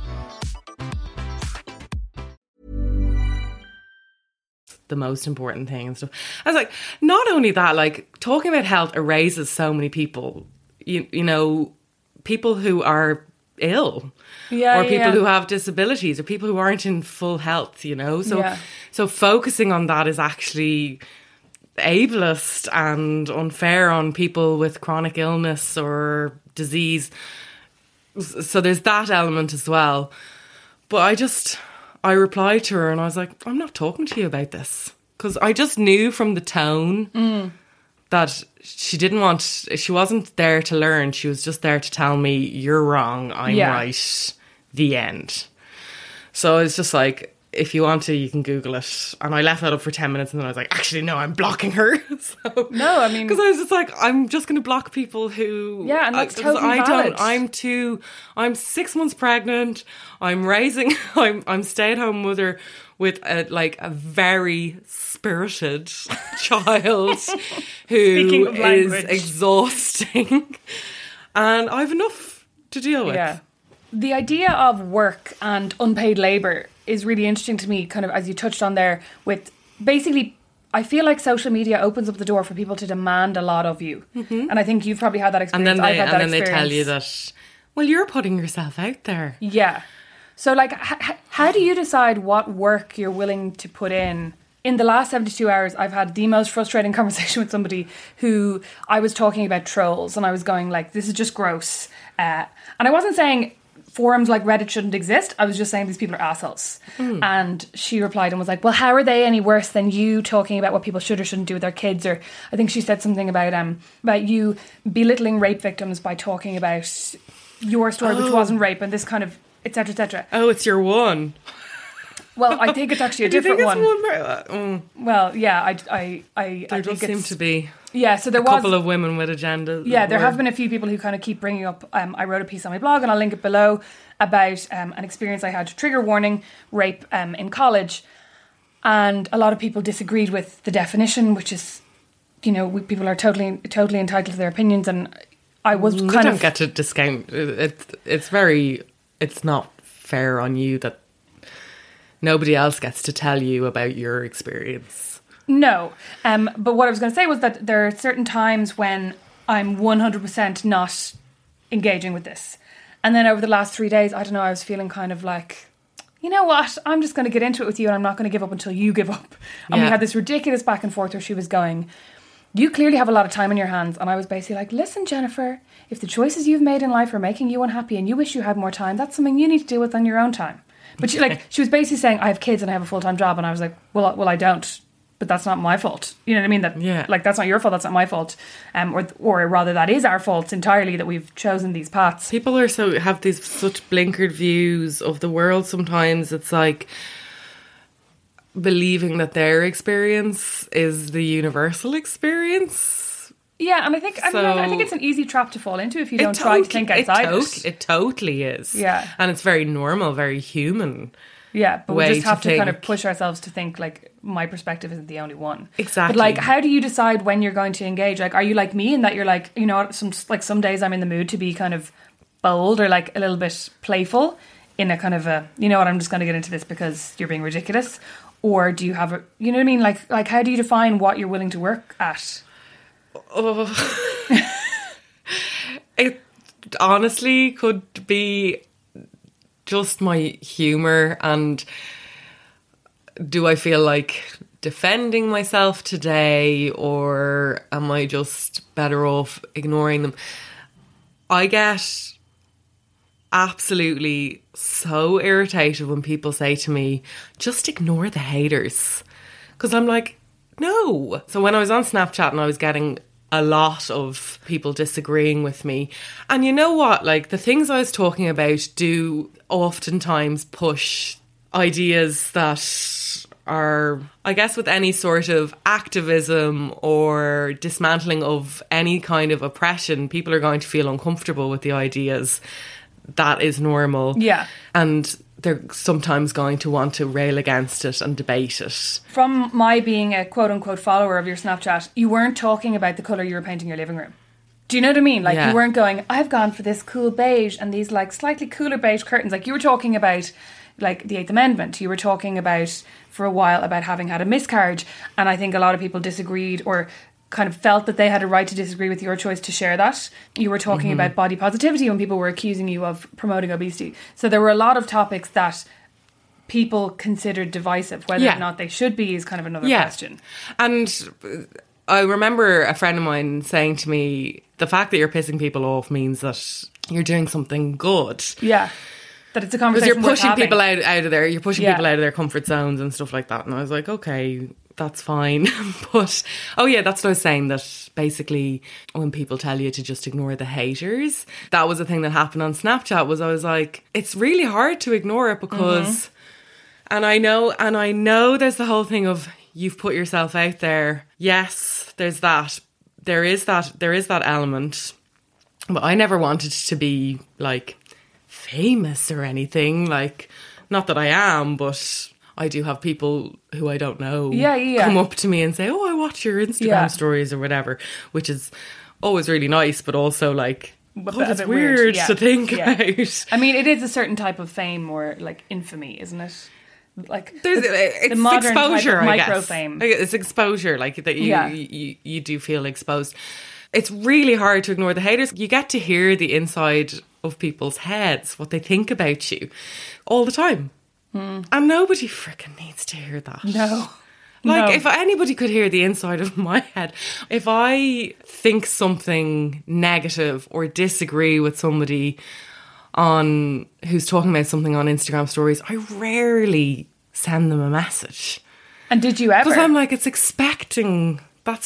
the most important thing and stuff. I was like, not only that, like talking about health erases so many people, you know, people who are ill or people who have disabilities or people who aren't in full health, you know. So focusing on that is actually ableist and unfair on people with chronic illness or disease. So there's that element as well. But I replied to her and I was like, I'm not talking to you about this. Because I just knew from the tone that she wasn't there to learn. She was just there to tell me, you're wrong, I'm right, the end. So it's just like, if you want to, you can Google it. And I left that up for 10 minutes and then I was like, actually, no, I'm blocking her. No, I mean... Because I was just like, I'm just going to block people who... Yeah, and that's totally valid. I'm 6 months pregnant. I'm raising... I'm stay-at-home mother with a very spirited child who is exhausting. And I have enough to deal with. Yeah. The idea of work and unpaid labour is really interesting to me, kind of as you touched on there, with basically, I feel like social media opens up the door for people to demand a lot of you. Mm-hmm. And I think you've probably had that experience. And then they tell you that, well, you're putting yourself out there. Yeah. So, like, how do you decide what work you're willing to put in in the last 72 hours, I've had the most frustrating conversation with somebody who I was talking about trolls, and I was going like, this is just gross. And I wasn't saying forums like Reddit shouldn't exist. I was just saying these people are assholes. And she replied and was like, well, how are they any worse than you talking about what people should or shouldn't do with their kids? Or I think she said something about you belittling rape victims by talking about your story, which wasn't rape, and this kind of, etc., etc. Oh, it's your one. Well, I think it's actually a Do you different think one. it's one? Well, yeah, I There think does seem it's, to be yeah. So there a was couple of women with agendas. yeah, there have been a few people who kind of keep bringing up. I wrote a piece on my blog, and I'll link it below, about an experience I had, trigger warning, rape in college, and a lot of people disagreed with the definition, which is, you know, people are totally entitled to their opinions, and I was You kind don't of get to discount. It's not fair on you that nobody else gets to tell you about your experience. No. But what I was going to say was that there are certain times when I'm 100% not engaging with this. And then over the last 3 days, I don't know, I was feeling kind of like, you know what, I'm just going to get into it with you, and I'm not going to give up until you give up. And we had this ridiculous back and forth where she was going, you clearly have a lot of time on your hands. And I was basically like, listen, Jennifer, if the choices you've made in life are making you unhappy and you wish you had more time, that's something you need to deal with on your own time. But she was basically saying, I have kids and I have a full-time job. And I was like, well, I don't. But that's not my fault. You know what I mean? Like, that's not your fault. That's not my fault. Or rather, that is our fault entirely, that we've chosen these paths. People have such blinkered views of the world sometimes. It's like believing that their experience is the universal experience. Yeah, and I think it's an easy trap to fall into if you don't try to think outside it. It totally is. Yeah. And it's very normal, very human. Yeah, but we just have to kind of think. push ourselves to think, like, my perspective isn't the only one. Exactly. But, like, how do you decide when you're going to engage? Like, are you like me in that you're like, you know, some days I'm in the mood to be kind of bold or, like, a little bit playful in a kind of a, you know what, I'm just going to get into this because you're being ridiculous? Or do you have a, you know what I mean? Like how do you define what you're willing to work at? Oh. It honestly could be just my humour, and do I feel like defending myself today, or am I just better off ignoring them? I get absolutely so irritated when people say to me, just ignore the haters, because I'm like, no. So when I was on Snapchat and I was getting a lot of people disagreeing with me, and you know what, like, the things I was talking about do oftentimes push ideas that are, I guess, with any sort of activism or dismantling of any kind of oppression, people are going to feel uncomfortable with the ideas. That is normal. Yeah. And they're sometimes going to want to rail against it and debate it. From my being a quote-unquote follower of your Snapchat, you weren't talking about the colour you were painting your living room. Do you know what I mean? Like, you weren't going, I've gone for this cool beige and these, like, slightly cooler beige curtains. Like, you were talking about, like, the Eighth Amendment. You were talking about, for a while, about having had a miscarriage. And I think a lot of people disagreed or kind of felt that they had a right to disagree with your choice to share that. You were talking about body positivity when people were accusing you of promoting obesity. So there were a lot of topics that people considered divisive. Whether or not they should be is kind of another question. And I remember a friend of mine saying to me, the fact that you're pissing people off means that you're doing something good. Yeah. That it's a conversation because you're pushing worth having. people out of there. You're pushing people out of their comfort zones and stuff like that. And I was like, okay, that's fine. But, oh yeah, that's what I was saying, that basically when people tell you to just ignore the haters, that was the thing that happened on Snapchat. Was I was like, it's really hard to ignore it because, and I know there's the whole thing of you've put yourself out there. Yes, there's that. There is that element. But I never wanted to be like famous or anything. Like, not that I am, but I do have people who I don't know come up to me and say, oh, I watch your Instagram stories or whatever, which is always really nice, but also like, it's weird to think about. I mean, it is a certain type of fame or like infamy, isn't it? Like, it's the modern exposure, type of I micro guess. fame. It's exposure, like that you do feel exposed. It's really hard to ignore the haters. You get to hear the inside of people's heads, what they think about you all the time. And nobody freaking needs to hear that. No. Like, No. if anybody could hear the inside of my head, if I think something negative or disagree with somebody on who's talking about something on Instagram stories, I rarely send them a message. And did you ever? Because I'm like, that's expecting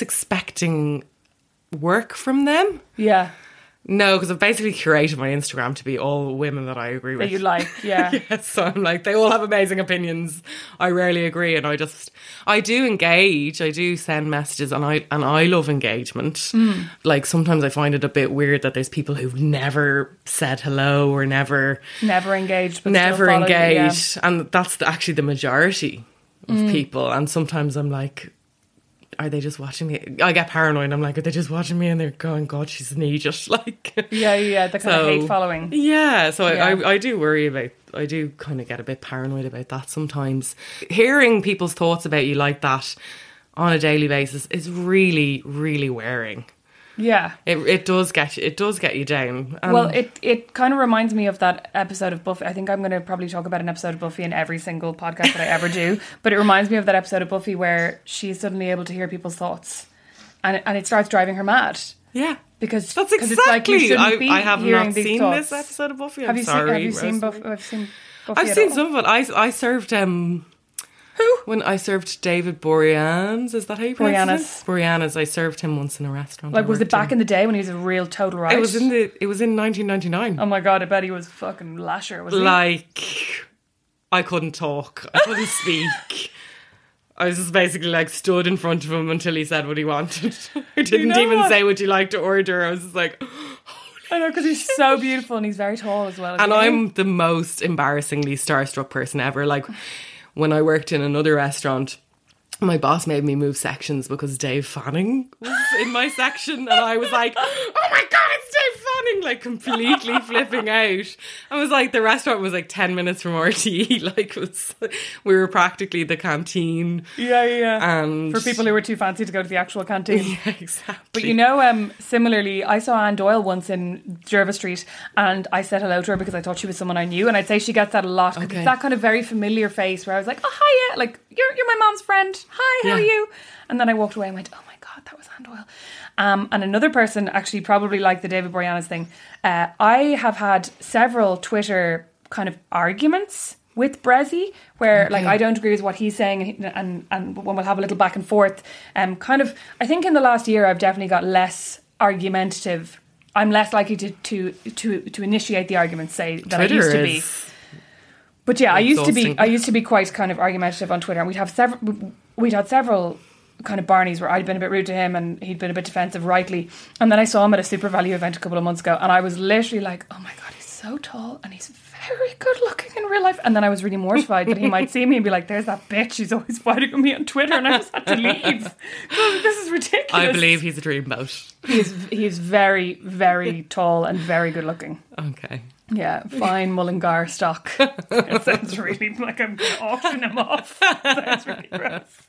work from them. Yeah. No, because I've basically curated my Instagram to be all women that I agree with. That you like, yeah. Yes, so I'm like, they all have amazing opinions. I rarely agree, and I do engage. I do send messages, and I love engagement. Like, sometimes I find it a bit weird that there's people who've never said hello or never engaged, but never still followed you, yeah. engaged, and that's actually the majority of people. And sometimes I'm like, are they just watching me? I get paranoid. I'm like, are they just watching me? And they're going, God, she's an idiot. Like, Yeah, the kind of hate following. Yeah, so Yeah. I do worry about, I do kind of get a bit paranoid about that sometimes. Hearing people's thoughts about you like that on a daily basis is really, really wearing. Yeah. It does get you down. Well, it kind of reminds me of that episode of Buffy. I think I'm going to probably talk about an episode of Buffy in every single podcast that I ever do. But it reminds me of that episode of Buffy where she's suddenly able to hear people's thoughts, and it starts driving her mad. Yeah, because that's it's like you exactly. shouldn't be I have hearing not these seen thoughts. this episode of Buffy. Have you seen Buffy? I've at seen all? some of it. I served Who? when I served David Boreanaz. Is that how you pronounce it? Boreanaz. I served him once in a restaurant. Like, was it back in the day when he was a real total right? It was in 1999. Oh my God, I bet he was fucking lasher, wasn't he? Like, I couldn't talk. I couldn't speak. I was just basically like stood in front of him until he said what he wanted. I didn't know even what? say, would you like to order? I was just like, I know, because he's so beautiful and he's very tall as well. and isn't he? I'm the most embarrassingly starstruck person ever. Like, when I worked in another restaurant, my boss made me move sections because Dave Fanning was in my section, and I was like, oh my God, it's Dave Fanning, like completely flipping out. I was like, the restaurant was like 10 minutes from RTE, like we were practically the canteen. Yeah. And For people who were too fancy to go to the actual canteen. Yeah, exactly. But you know, similarly, I saw Anne Doyle once in Jervis Street, and I said hello to her because I thought she was someone I knew, and I'd say she gets that a lot, because Okay. it's that kind of very familiar face where I was like, oh, hiya, like, you're my mom's friend. Hi, how are Yeah. you? And then I walked away and went, oh my God, that was Anne Doyle. And another person, actually probably like the David Boreanaz thing, I have had several Twitter kind of arguments with Brezzy, where like I don't agree with what he's saying, and when we'll have a little back and forth. Kind of, I think in the last year I've definitely got less argumentative. I'm less likely to initiate the arguments, say, than I used to be. But yeah, I used to be quite kind of argumentative on Twitter, and we'd had several kind of Barneys where I'd been a bit rude to him and he'd been a bit defensive, rightly. And then I saw him at a Super Value event a couple of months ago, and I was literally like, oh my God, he's so tall and he's very good looking in real life. And then I was really mortified that he might see me and be like, there's that bitch, she's always fighting with me on Twitter, and I just had to leave. This is ridiculous. I believe he's a dreamboat. He's very, very tall and very good looking. Okay. Yeah, fine Mullingar stock. It sounds really like I'm going to auction him off. Sounds really gross.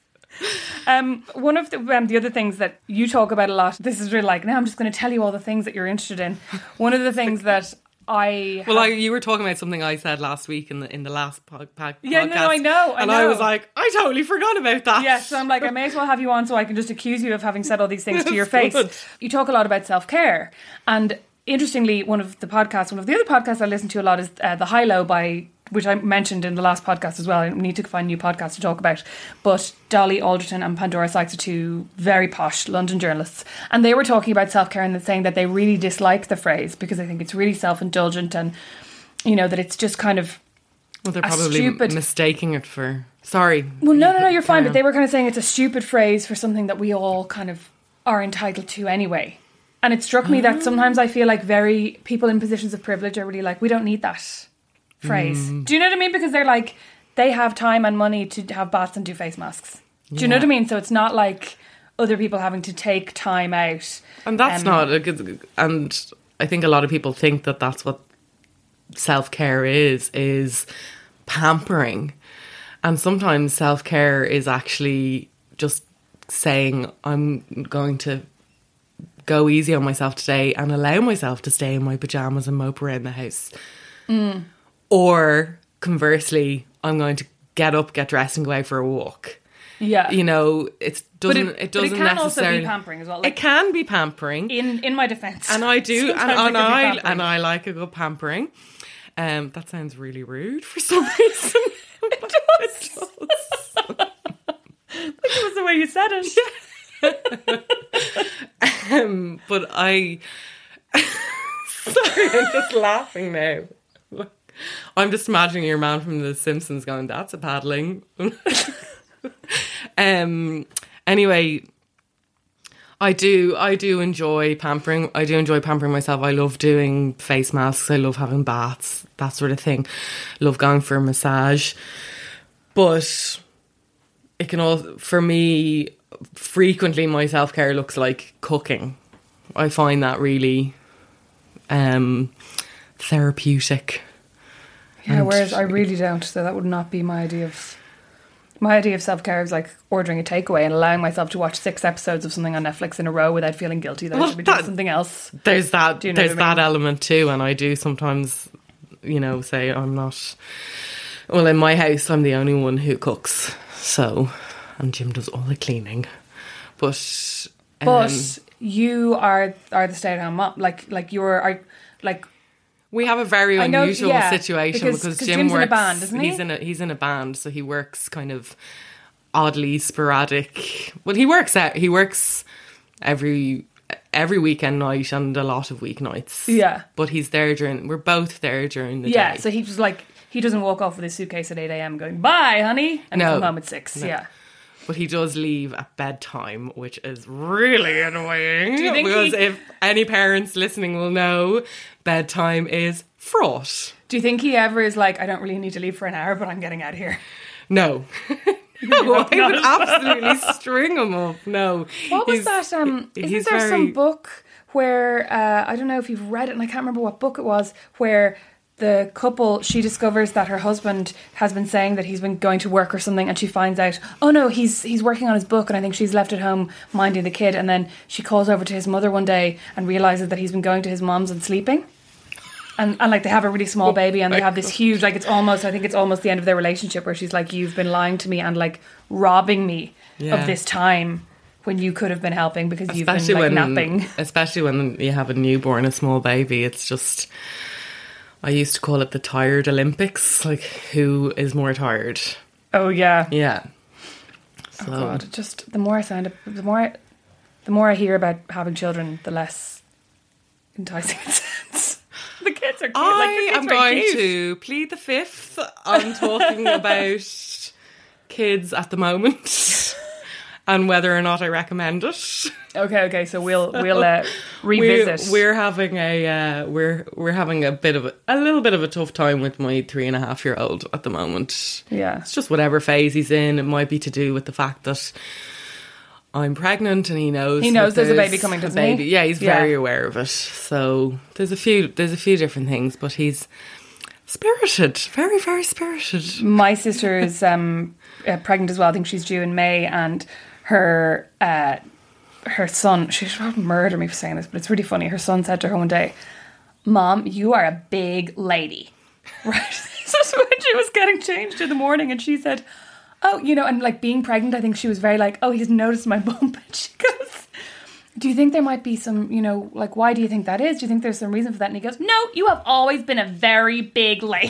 One of the other things that you talk about a lot, this is really like, now I'm just going to tell you all the things that you're interested in. One of the things that you were talking about something I said last week in the last podcast. Yeah, no, I know. And I was like, I totally forgot about that. Yeah, so I'm like, I may as well have you on so I can just accuse you of having said all these things to your face. Good. You talk a lot about self-care, and interestingly, one of the other podcasts I listen to a lot is The High Low, which I mentioned in the last podcast as well. I need to find new podcasts to talk about. But Dolly Alderton and Pandora Sykes are two very posh London journalists, and they were talking about self-care and saying that they really dislike the phrase because they think it's really self-indulgent, and you know that it's just kind of they're probably mistaking it for... Sorry. Well, no, you're fine. But they were kind of saying it's a stupid phrase for something that we all kind of are entitled to anyway. And it struck me that sometimes I feel like people in positions of privilege are really like, we don't need that phrase. Do you know what I mean? Because they're like, they have time and money to have baths and do face masks. Do you know what I mean? So it's not like other people having to take time out. And that's not a good... And I think a lot of people think that that's what self-care is pampering. And sometimes self-care is actually just saying, I'm going to go easy on myself today and allow myself to stay in my pajamas and mope around the house. Or conversely, I'm going to get up, get dressed and go out for a walk. Yeah. You know, it doesn't But it can necessarily also be pampering as well. Like, it can be pampering. in my defence. And I do, and Sometimes it can be pampering. I like a good pampering. That sounds really rude for some reason. It does. It was the way you said it. But I... Sorry, I'm just laughing now. I'm just imagining your man from The Simpsons going, that's a paddling. Anyway, I do enjoy pampering. I do enjoy pampering myself. I love doing face masks. I love having baths, that sort of thing. Love going for a massage. But it can all, for me, frequently my self-care looks like cooking. I find that really therapeutic. Yeah, whereas I really don't. So that would not be my idea of... My idea of self-care is like ordering a takeaway and allowing myself to watch 6 episodes of something on Netflix in a row without feeling guilty that I should be doing something else. There's that. Do you know There's what I mean? that element too, and I do sometimes, you know, say I'm not. Well, in my house, I'm the only one who cooks. So, and Jim does all the cleaning. But you are the stay-at-home mom. Like we have a very I know, unusual yeah, situation because Jim Jim's works in a band, isn't he? He's in a band, so he works kind of oddly sporadic. Well, he works every weekend night and a lot of weeknights. Yeah. But we're both there during the yeah, day. so he's like, he doesn't walk off with his suitcase at 8 a.m. going, bye, honey, and No. come home at 6. No. Yeah. But he does leave at bedtime, which is really annoying. Do you think because if any parents listening will know, bedtime is fraught. Do you think he ever is like, I don't really need to leave for an hour, but I'm getting out of here? No. No, I would absolutely string him up. No. What was that? Isn't there some book where, I don't know if you've read it, and I can't remember what book it was, where the couple, she discovers that her husband has been saying that he's been going to work or something, and she finds out, oh no, he's working on his book, and I think she's left at home minding the kid, and then she calls over to his mother one day and realises that he's been going to his mom's and sleeping. And like they have a really small baby and they have this huge, like it's almost the end of their relationship where she's like, you've been lying to me and like robbing me of this time when you could have been helping because you've been like napping. Especially when you have a newborn, a small baby, it's just... I used to call it the tired Olympics. Like, who is more tired? Oh yeah, yeah. So. Oh God! Just the more I hear about having children, the less enticing it sounds. The kids are cute. I am going to plead the fifth on talking about kids at the moment and whether or not I recommend it. Okay. So we'll revisit. We're having a little bit of a tough time with my 3.5-year-old at the moment. Yeah, it's just whatever phase he's in. It might be to do with the fact that I'm pregnant and he knows there's a baby coming, doesn't he? Yeah, he's very aware of it. So there's a few different things, but he's spirited, very, very spirited. My sister is pregnant as well. I think she's due in May, and her son, she should murder me for saying this, but it's really funny. Her son said to her one day, "Mom, you are a big lady." Right? So when she was getting changed in the morning, and she said, "Oh, and like being pregnant, I think she was very like, oh, he's noticed my bump." And she goes, "Do you think there might be some, like, why do you think that is? Do you think there's some reason for that?" And he goes, "No, you have always been a very big lady."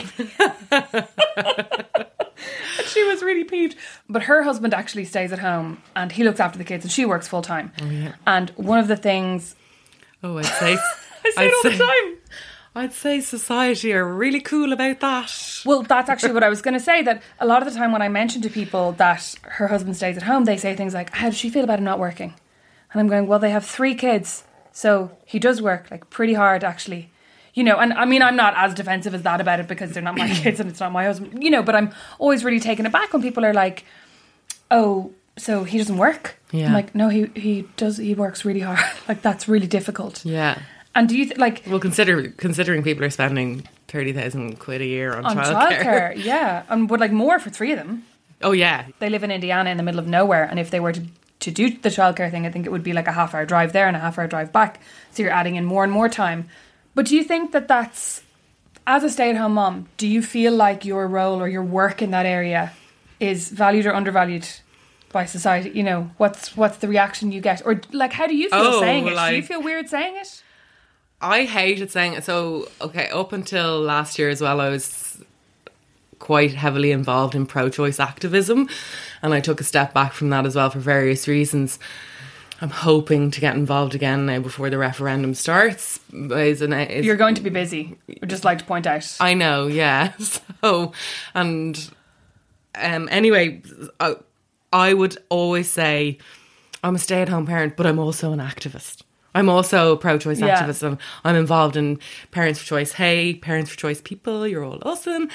And she was really peeved. But her husband actually stays at home and he looks after the kids and she works full time. Oh, yeah. And one of the things... Oh, I'd say... I say it all the time. I'd say society are really cool about that. Well, that's actually what I was going to say, that a lot of the time when I mention to people that her husband stays at home, they say things like, how does she feel about him not working? And I'm going, well, they have 3 kids, so he does work, like, pretty hard, actually. And I mean, I'm not as defensive as that about it because they're not my kids and it's not my husband, but I'm always really taken aback when people are like, oh, so he doesn't work? Yeah. I'm like, no, he does, he works really hard. Like, that's really difficult. Yeah. And do you well, considering people are spending 30,000 quid a year on childcare, yeah, and would like more for 3 of them. Oh yeah, they live in Indiana in the middle of nowhere, and if they were to do the childcare thing, I think it would be like a half-hour drive there and a half-hour drive back. So you're adding in more and more time. But do you think that that's, as a stay-at-home mom, do you feel like your role or your work in that area is valued or undervalued by society? You know, what's the reaction you get? Or like, how do you feel saying it? Do you feel weird saying it? I hated saying it. So, okay, up until last year as well, I was quite heavily involved in pro-choice activism, and I took a step back from that as well for various reasons. I'm hoping to get involved again now before the referendum starts. You're going to be busy. I'd just like to point out. I know, yeah. So, and anyway, I would always say I'm a stay-at-home parent, but I'm also an activist. I'm also a pro-choice activist, and I'm involved in Parents for Choice. Hey, Parents for Choice people, you're all awesome.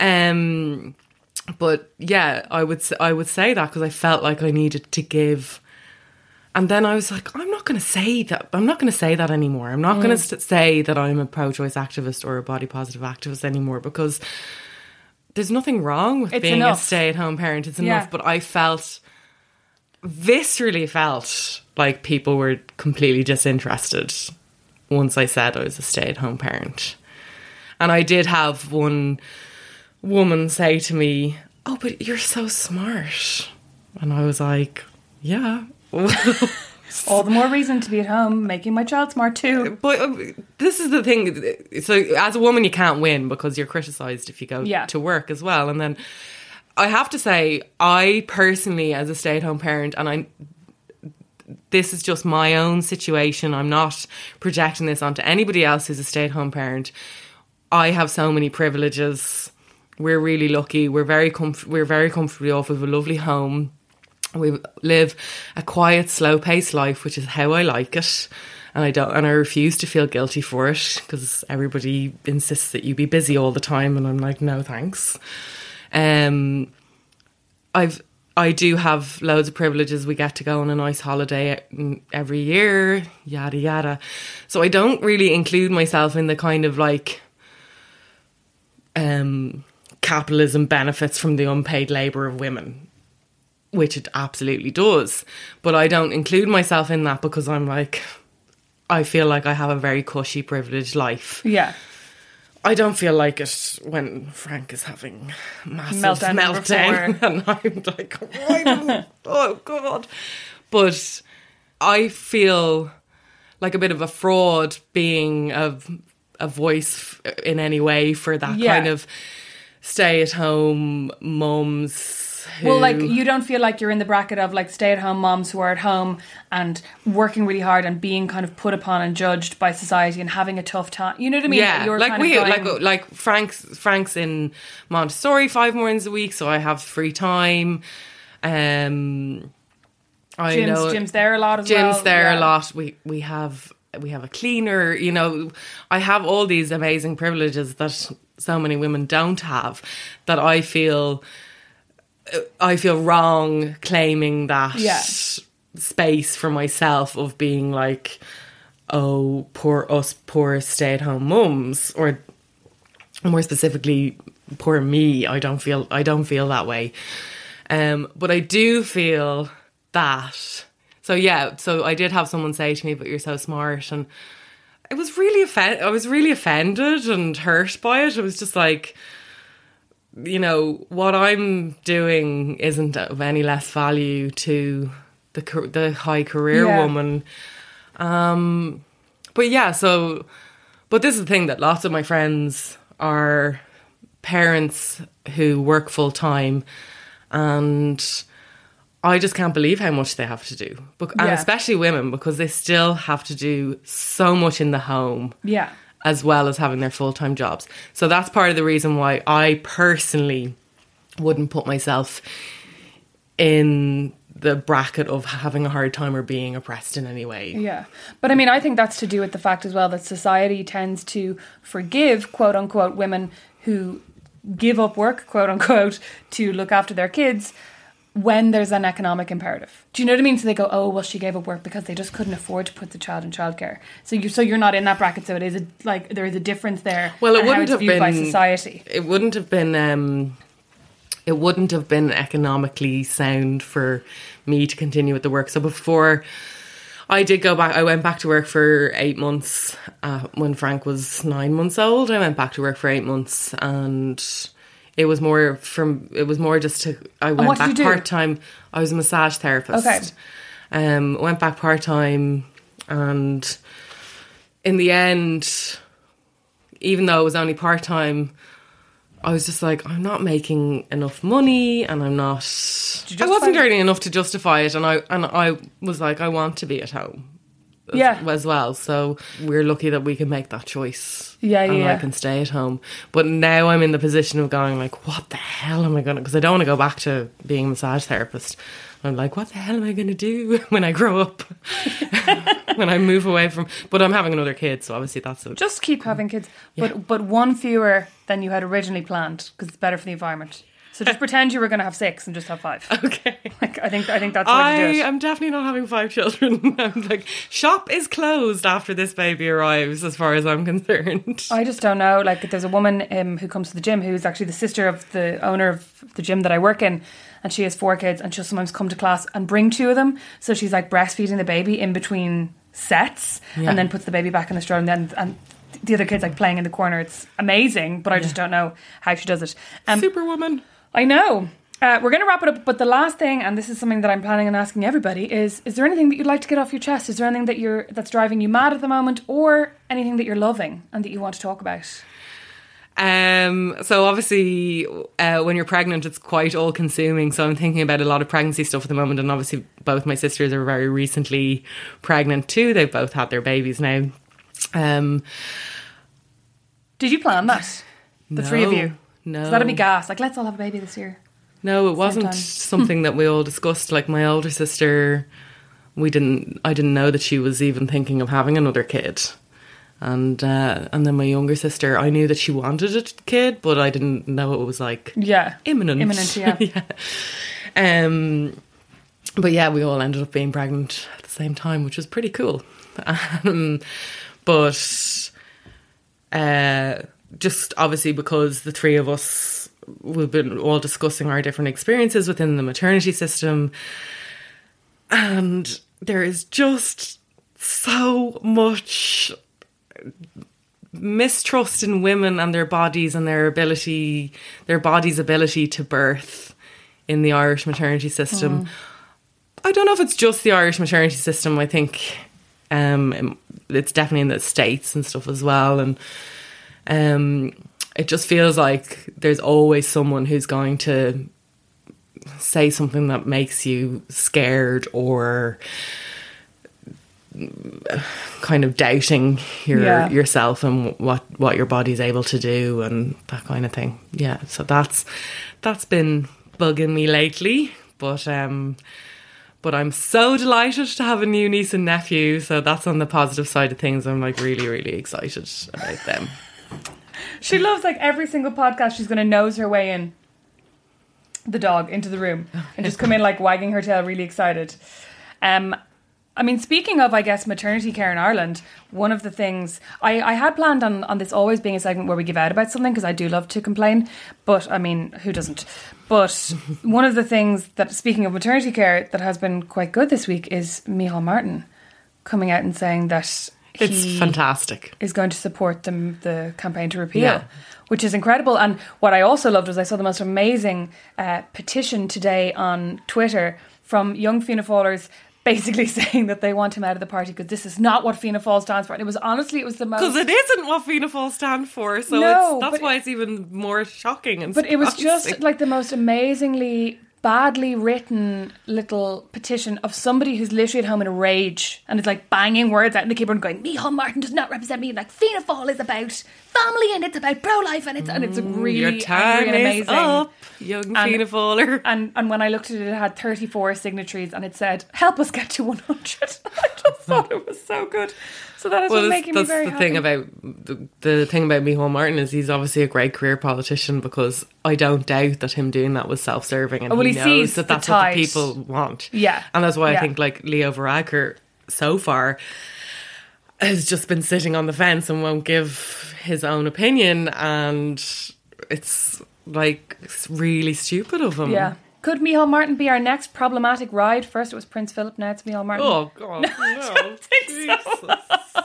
But yeah, I would say that because I felt like I needed to give. And then I was like, I'm not going to say that. I'm not going to say that anymore. I'm not going to say that I'm a pro-choice activist or a body positive activist anymore, because there's nothing wrong with being a stay-at-home parent. It's enough. But I viscerally felt like people were completely disinterested once I said I was a stay-at-home parent. And I did have one woman say to me, "Oh, but you're so smart." And I was like, yeah. All the more reason to be at home making my child smart too. But this is the thing. So as a woman, you can't win because you're criticised if you go to work as well. And then I have to say, I personally, as a stay-at-home parent, and this is just my own situation, I'm not projecting this onto anybody else who's a stay-at-home parent. I have so many privileges. We're really lucky. We're very comfortably off. We have a lovely home. We live a quiet, slow-paced life, which is how I like it, and I refuse to feel guilty for it because everybody insists that you be busy all the time, and I'm like, no, thanks. I do have loads of privileges. We get to go on a nice holiday every year, yada yada. So I don't really include myself in the kind of like capitalism benefits from the unpaid labour of women, which it absolutely does. But I don't include myself in that because I'm like, I feel like I have a very cushy, privileged life. Yeah. I don't feel like it when Frank is having massive meltdown and I'm like, oh God. But I feel like a bit of a fraud being a voice in any way for that kind of stay-at-home mums. Well, like, you don't feel like you're in the bracket of like stay-at-home moms who are at home and working really hard and being kind of put upon and judged by society and having a tough time. You know what I mean? Yeah, you're like Frank's in Montessori 5 mornings a week, so I have free time. Jim's there a lot as well. Jim's there a lot. We have a cleaner. You know, I have all these amazing privileges that so many women don't have. That I feel wrong claiming that space for myself of being like, oh, poor stay-at-home mums, or more specifically, poor me. I don't feel that way. But I do feel that. So I did have someone say to me, "But you're so smart," and I was really offended and hurt by it. It was just like, you know, what I'm doing isn't of any less value to the high career woman. But this is the thing, that lots of my friends are parents who work full time, and I just can't believe how much they have to do. And especially women, because they still have to do so much in the home. Yeah. As well as having their full-time jobs. So that's part of the reason why I personally wouldn't put myself in the bracket of having a hard time or being oppressed in any way. Yeah. But I mean, I think that's to do with the fact as well that society tends to forgive, quote unquote, women who give up work, quote unquote, to look after their kids when there's an economic imperative. Do you know what I mean? So they go, oh, well, she gave up work because they just couldn't afford to put the child in childcare. So you're not in that bracket. So it is there is a difference there. Well, it wouldn't have been by society. It wouldn't have been economically sound for me to continue with the work. So before I did go back, I went back to work for 8 months. When Frank was 9 months old, I went back to work for 8 months, and It was more just to, I went what did back you do? part-time. I was a massage therapist. Okay. Went back part-time, and in the end, even though it was only part-time, I was just like, I'm not making enough money, and I wasn't earning enough to justify it, and I was like, I want to be at home. As well, so we're lucky that we can make that choice. I can stay at home. But now I'm in the position of going like, what the hell am I gonna, because I don't want to go back to being a massage therapist. I'm like, what the hell am I gonna do when I grow up? When I move away from, but I'm having another kid, so obviously that's just keep having kids, but one fewer than you had originally planned, because it's better for the environment. So just pretend you were going to have 6 and just have 5. Okay. Like, I think that's the way to do it. I'm definitely not having 5 children. I'm like, shop is closed after this baby arrives, as far as I'm concerned. I just don't know. Like, there's a woman who comes to the gym who's actually the sister of the owner of the gym that I work in, and she has 4 kids, and she'll sometimes come to class and bring 2 of them. So she's like breastfeeding the baby in between sets, and then puts the baby back in the stroller, and the other kid's like playing in the corner. It's amazing, but I just don't know how she does it. Superwoman. I know. We're going to wrap it up, but the last thing, and this is something that I'm planning on asking everybody, is there anything that you'd like to get off your chest? Is there anything that's driving you mad at the moment, or anything that you're loving and that you want to talk about? So obviously, when you're pregnant, it's quite all-consuming. So I'm thinking about a lot of pregnancy stuff at the moment, and obviously both my sisters are very recently pregnant too. They've both had their babies now. Did you plan that? The 3 of you? No. So that'd be gas. Like, let's all have a baby this year. No, it wasn't something that we all discussed. Like, my older sister, I didn't know that she was even thinking of having another kid. And then my younger sister, I knew that she wanted a kid, but I didn't know it was like imminent. Yeah. But yeah, we all ended up being pregnant at the same time, which was pretty cool. But just obviously because the 3 of us, we've been all discussing our different experiences within the maternity system, and there is just so much mistrust in women and their bodies and their body's ability to birth in the Irish maternity system. I don't know if it's just the Irish maternity system. I think it's definitely in the States and stuff as well, and it just feels like there's always someone who's going to say something that makes you scared or kind of doubting yourself and what your body's able to do and that kind of thing. Yeah, so that's been bugging me lately, but I'm so delighted to have a new niece and nephew, so that's on the positive side of things. I'm like really, really excited about them. She loves, like, every single podcast she's going to nose her way in the dog into the room and just come in like wagging her tail, really excited. I mean, speaking of, I guess, maternity care in Ireland, one of the things I had planned on this always being a segment where we give out about something, because I do love to complain, but I mean, who doesn't? But one of the things that, speaking of maternity care, that has been quite good this week is Micheál Martin coming out and saying that it's fantastic, is going to support the campaign to repeal, which is incredible. And what I also loved was I saw the most amazing petition today on Twitter from young Fianna Fáilers, basically saying that they want him out of the party because this is not what Fianna Fáil stands for. And it was the most... Because it isn't what Fianna Fáil stand for, so that's why it's even more shocking and surprising. It was just like the most amazingly badly written little petition of somebody who's literally at home in a rage and is like banging words out in the keyboard and going, Micheál Martin does not represent me. Like, Fianna Fáil is about family and it's about pro-life and it's really your time angry and amazing. Is up, young Fianna Fáiler. And when I looked at it, it had 34 signatories and it said, help us get to 100. I just thought it was so good. So that is making me very happy. The thing about Micheál Martin is he's obviously a great career politician, because I don't doubt that him doing that was self-serving, and he knows that that's what the people want. Yeah. And that's why I think, like, Leo Varadkar so far has just been sitting on the fence and won't give his own opinion, and it's like, it's really stupid of him. Yeah. Could Micheál Martin be our next problematic ride? First it was Prince Philip, now it's Micheál Martin. Oh, God, no. I don't think so.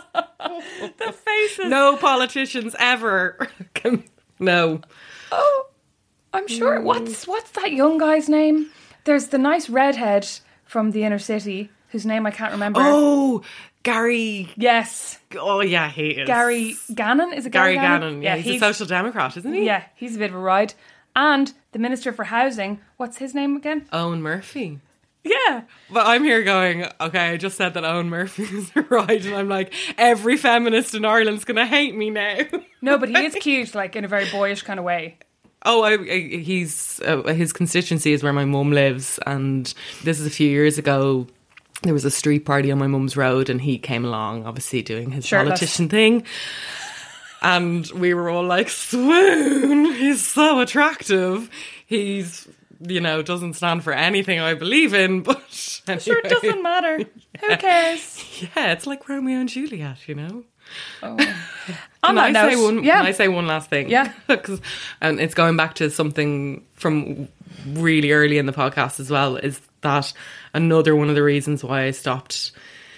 The faces. No politicians ever. No. Oh. I'm sure. What's that young guy's name? There's the nice redhead from the inner city whose name I can't remember. Oh, Gary. Yes. Oh, yeah, he is. Gary Gannon? Is it Gary Gary Gannon? Yeah, he's a social democrat, isn't he? Yeah, he's a bit of a ride. And the Minister for Housing, what's his name again? Owen Murphy. Yeah. But I'm here going, okay, I just said that Owen Murphy is a ride, and I'm like, every feminist in Ireland's going to hate me now. No, but he is cute, like in a very boyish kind of way. Oh, he's his constituency is where my mum lives, and this is a few years ago. There was a street party on my mum's road, and he came along, obviously doing his Shirtless. politician thing. And we were all like, swoon, he's so attractive. He's, doesn't stand for anything I believe in, but anyway. Sure, it doesn't matter. Who cares? Yeah, it's like Romeo and Juliet, Oh. Can I say one last thing? Yeah. And it's going back to something from really early in the podcast as well, is that another one of the reasons why I stopped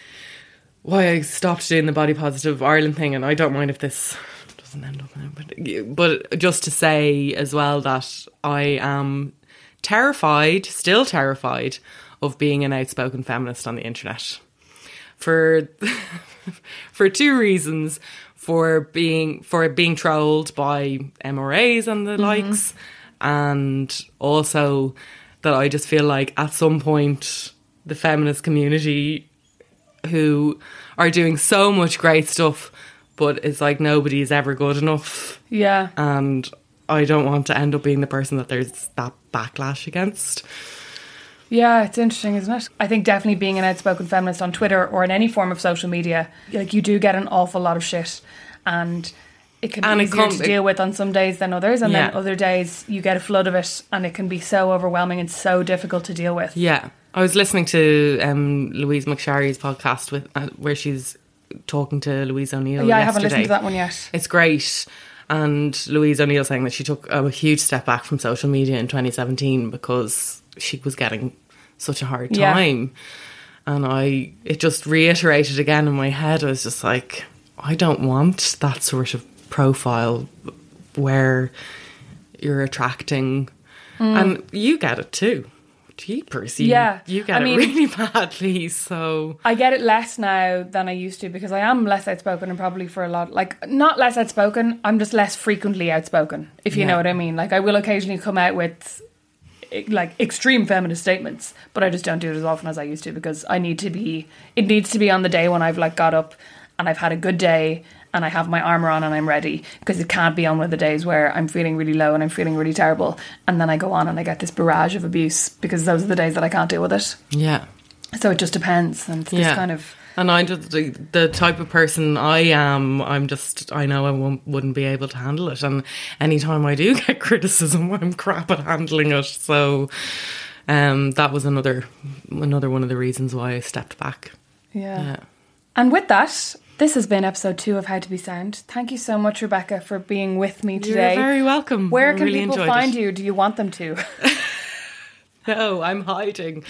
doing the body positive Ireland thing, and I don't mind if this doesn't end up in it, but just to say as well that I am still terrified of being an outspoken feminist on the internet. For two reasons. For being trolled by MRAs and the likes, and also that I just feel like at some point the feminist community, who are doing so much great stuff, but it's like nobody is ever good enough. Yeah. And I don't want to end up being the person that there's that backlash against. Yeah, it's interesting, isn't it? I think definitely being an outspoken feminist on Twitter or in any form of social media, like, you do get an awful lot of shit, and it can be easier to deal with on some days than others, and then other days you get a flood of it, and it can be so overwhelming and so difficult to deal with. Yeah. I was listening to Louise McSharry's podcast where she's talking to Louise O'Neill yesterday. I haven't listened to that one yet. It's great. And Louise O'Neill saying that she took a huge step back from social media in 2017 because she was getting such a hard time. And it just reiterated again in my head. I was just like, I don't want that sort of profile where you're attracting, and you get it too. Jeepers, you get it really badly. So I get it less now than I used to, because I am less outspoken, and probably for a lot, like, not less outspoken, I'm just less frequently outspoken, if you know what I mean. Like, I will occasionally come out with like extreme feminist statements, but I just don't do it as often as I used to, because it needs to be on the day when I've like got up and I've had a good day and I have my armour on and I'm ready, because it can't be on one of the days where I'm feeling really low and I'm feeling really terrible, and then I go on and I get this barrage of abuse, because those are the days that I can't deal with it. Yeah. So it just depends, and it's this kind of... And I just, the type of person I am, I know I wouldn't be able to handle it. And anytime I do get criticism, I'm crap at handling it. So that was another one of the reasons why I stepped back. Yeah. And with that, this has been episode 2 of How to Be Sound. Thank you so much, Rebecca, for being with me today. You're very welcome. Where can people find you? Do you want them to? No, I'm hiding.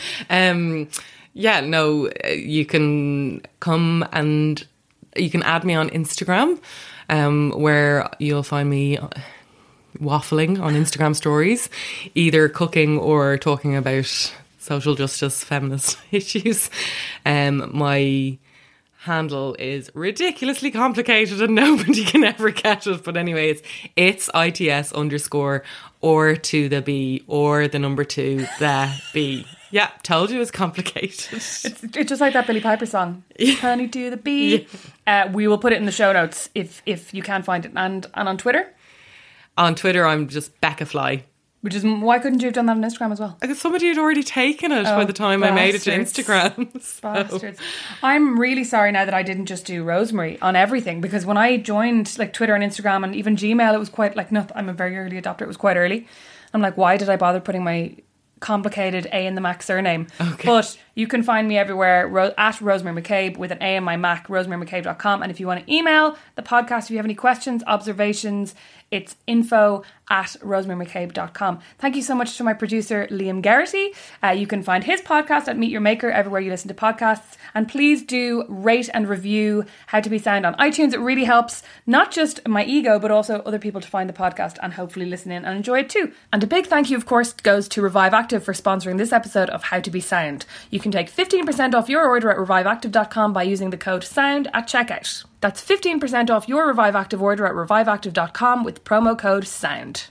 You can come and you can add me on Instagram, where you'll find me waffling on Instagram stories, either cooking or talking about social justice, feminist issues. My handle is ridiculously complicated and nobody can ever get it. But anyway, it's ITS_ or to the B or the number 2, the B. Yeah, told you it's complicated. It's just like that Billy Piper song. Honey to the bee. Yeah. We will put it in the show notes if you can find it. And on Twitter? On Twitter, I'm just Becca Fly. Which is, why couldn't you have done that on Instagram as well? Because somebody had already taken it by the time I made it to Instagram. So. Bastards. I'm really sorry now that I didn't just do Rosemary on everything, because when I joined like Twitter and Instagram and even Gmail, it was quite like, no, I'm a very early adopter. It was quite early. I'm like, why did I bother putting my complicated A in the Mac surname? Okay. But you can find me everywhere at Rosemary McCabe with an A in my Mac, rosemarymccabe.com. And if you want to email the podcast, if you have any questions, observations, It's info@rosemaryMcCabe.com. Thank you so much to my producer, Liam Garrity. You can find his podcast at Meet Your Maker everywhere you listen to podcasts. And please do rate and review How to Be Sound on iTunes. It really helps not just my ego, but also other people to find the podcast and hopefully listen in and enjoy it too. And a big thank you, of course, goes to Revive Active for sponsoring this episode of How to Be Sound. You can take 15% off your order at reviveactive.com by using the code SOUND at checkout. That's 15% off your Revive Active order at reviveactive.com with promo code SOUND.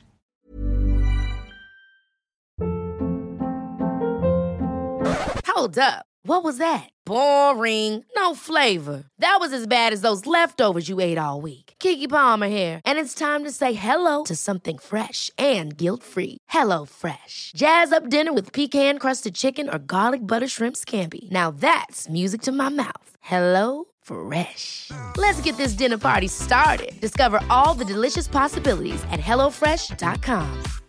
Hold up. What was that? Boring. No flavor. That was as bad as those leftovers you ate all week. Keke Palmer here. And it's time to say hello to something fresh and guilt-free. Hello Fresh. Jazz up dinner with pecan-crusted chicken or garlic butter shrimp scampi. Now that's music to my mouth. Hello Fresh. Let's get this dinner party started. Discover all the delicious possibilities at HelloFresh.com.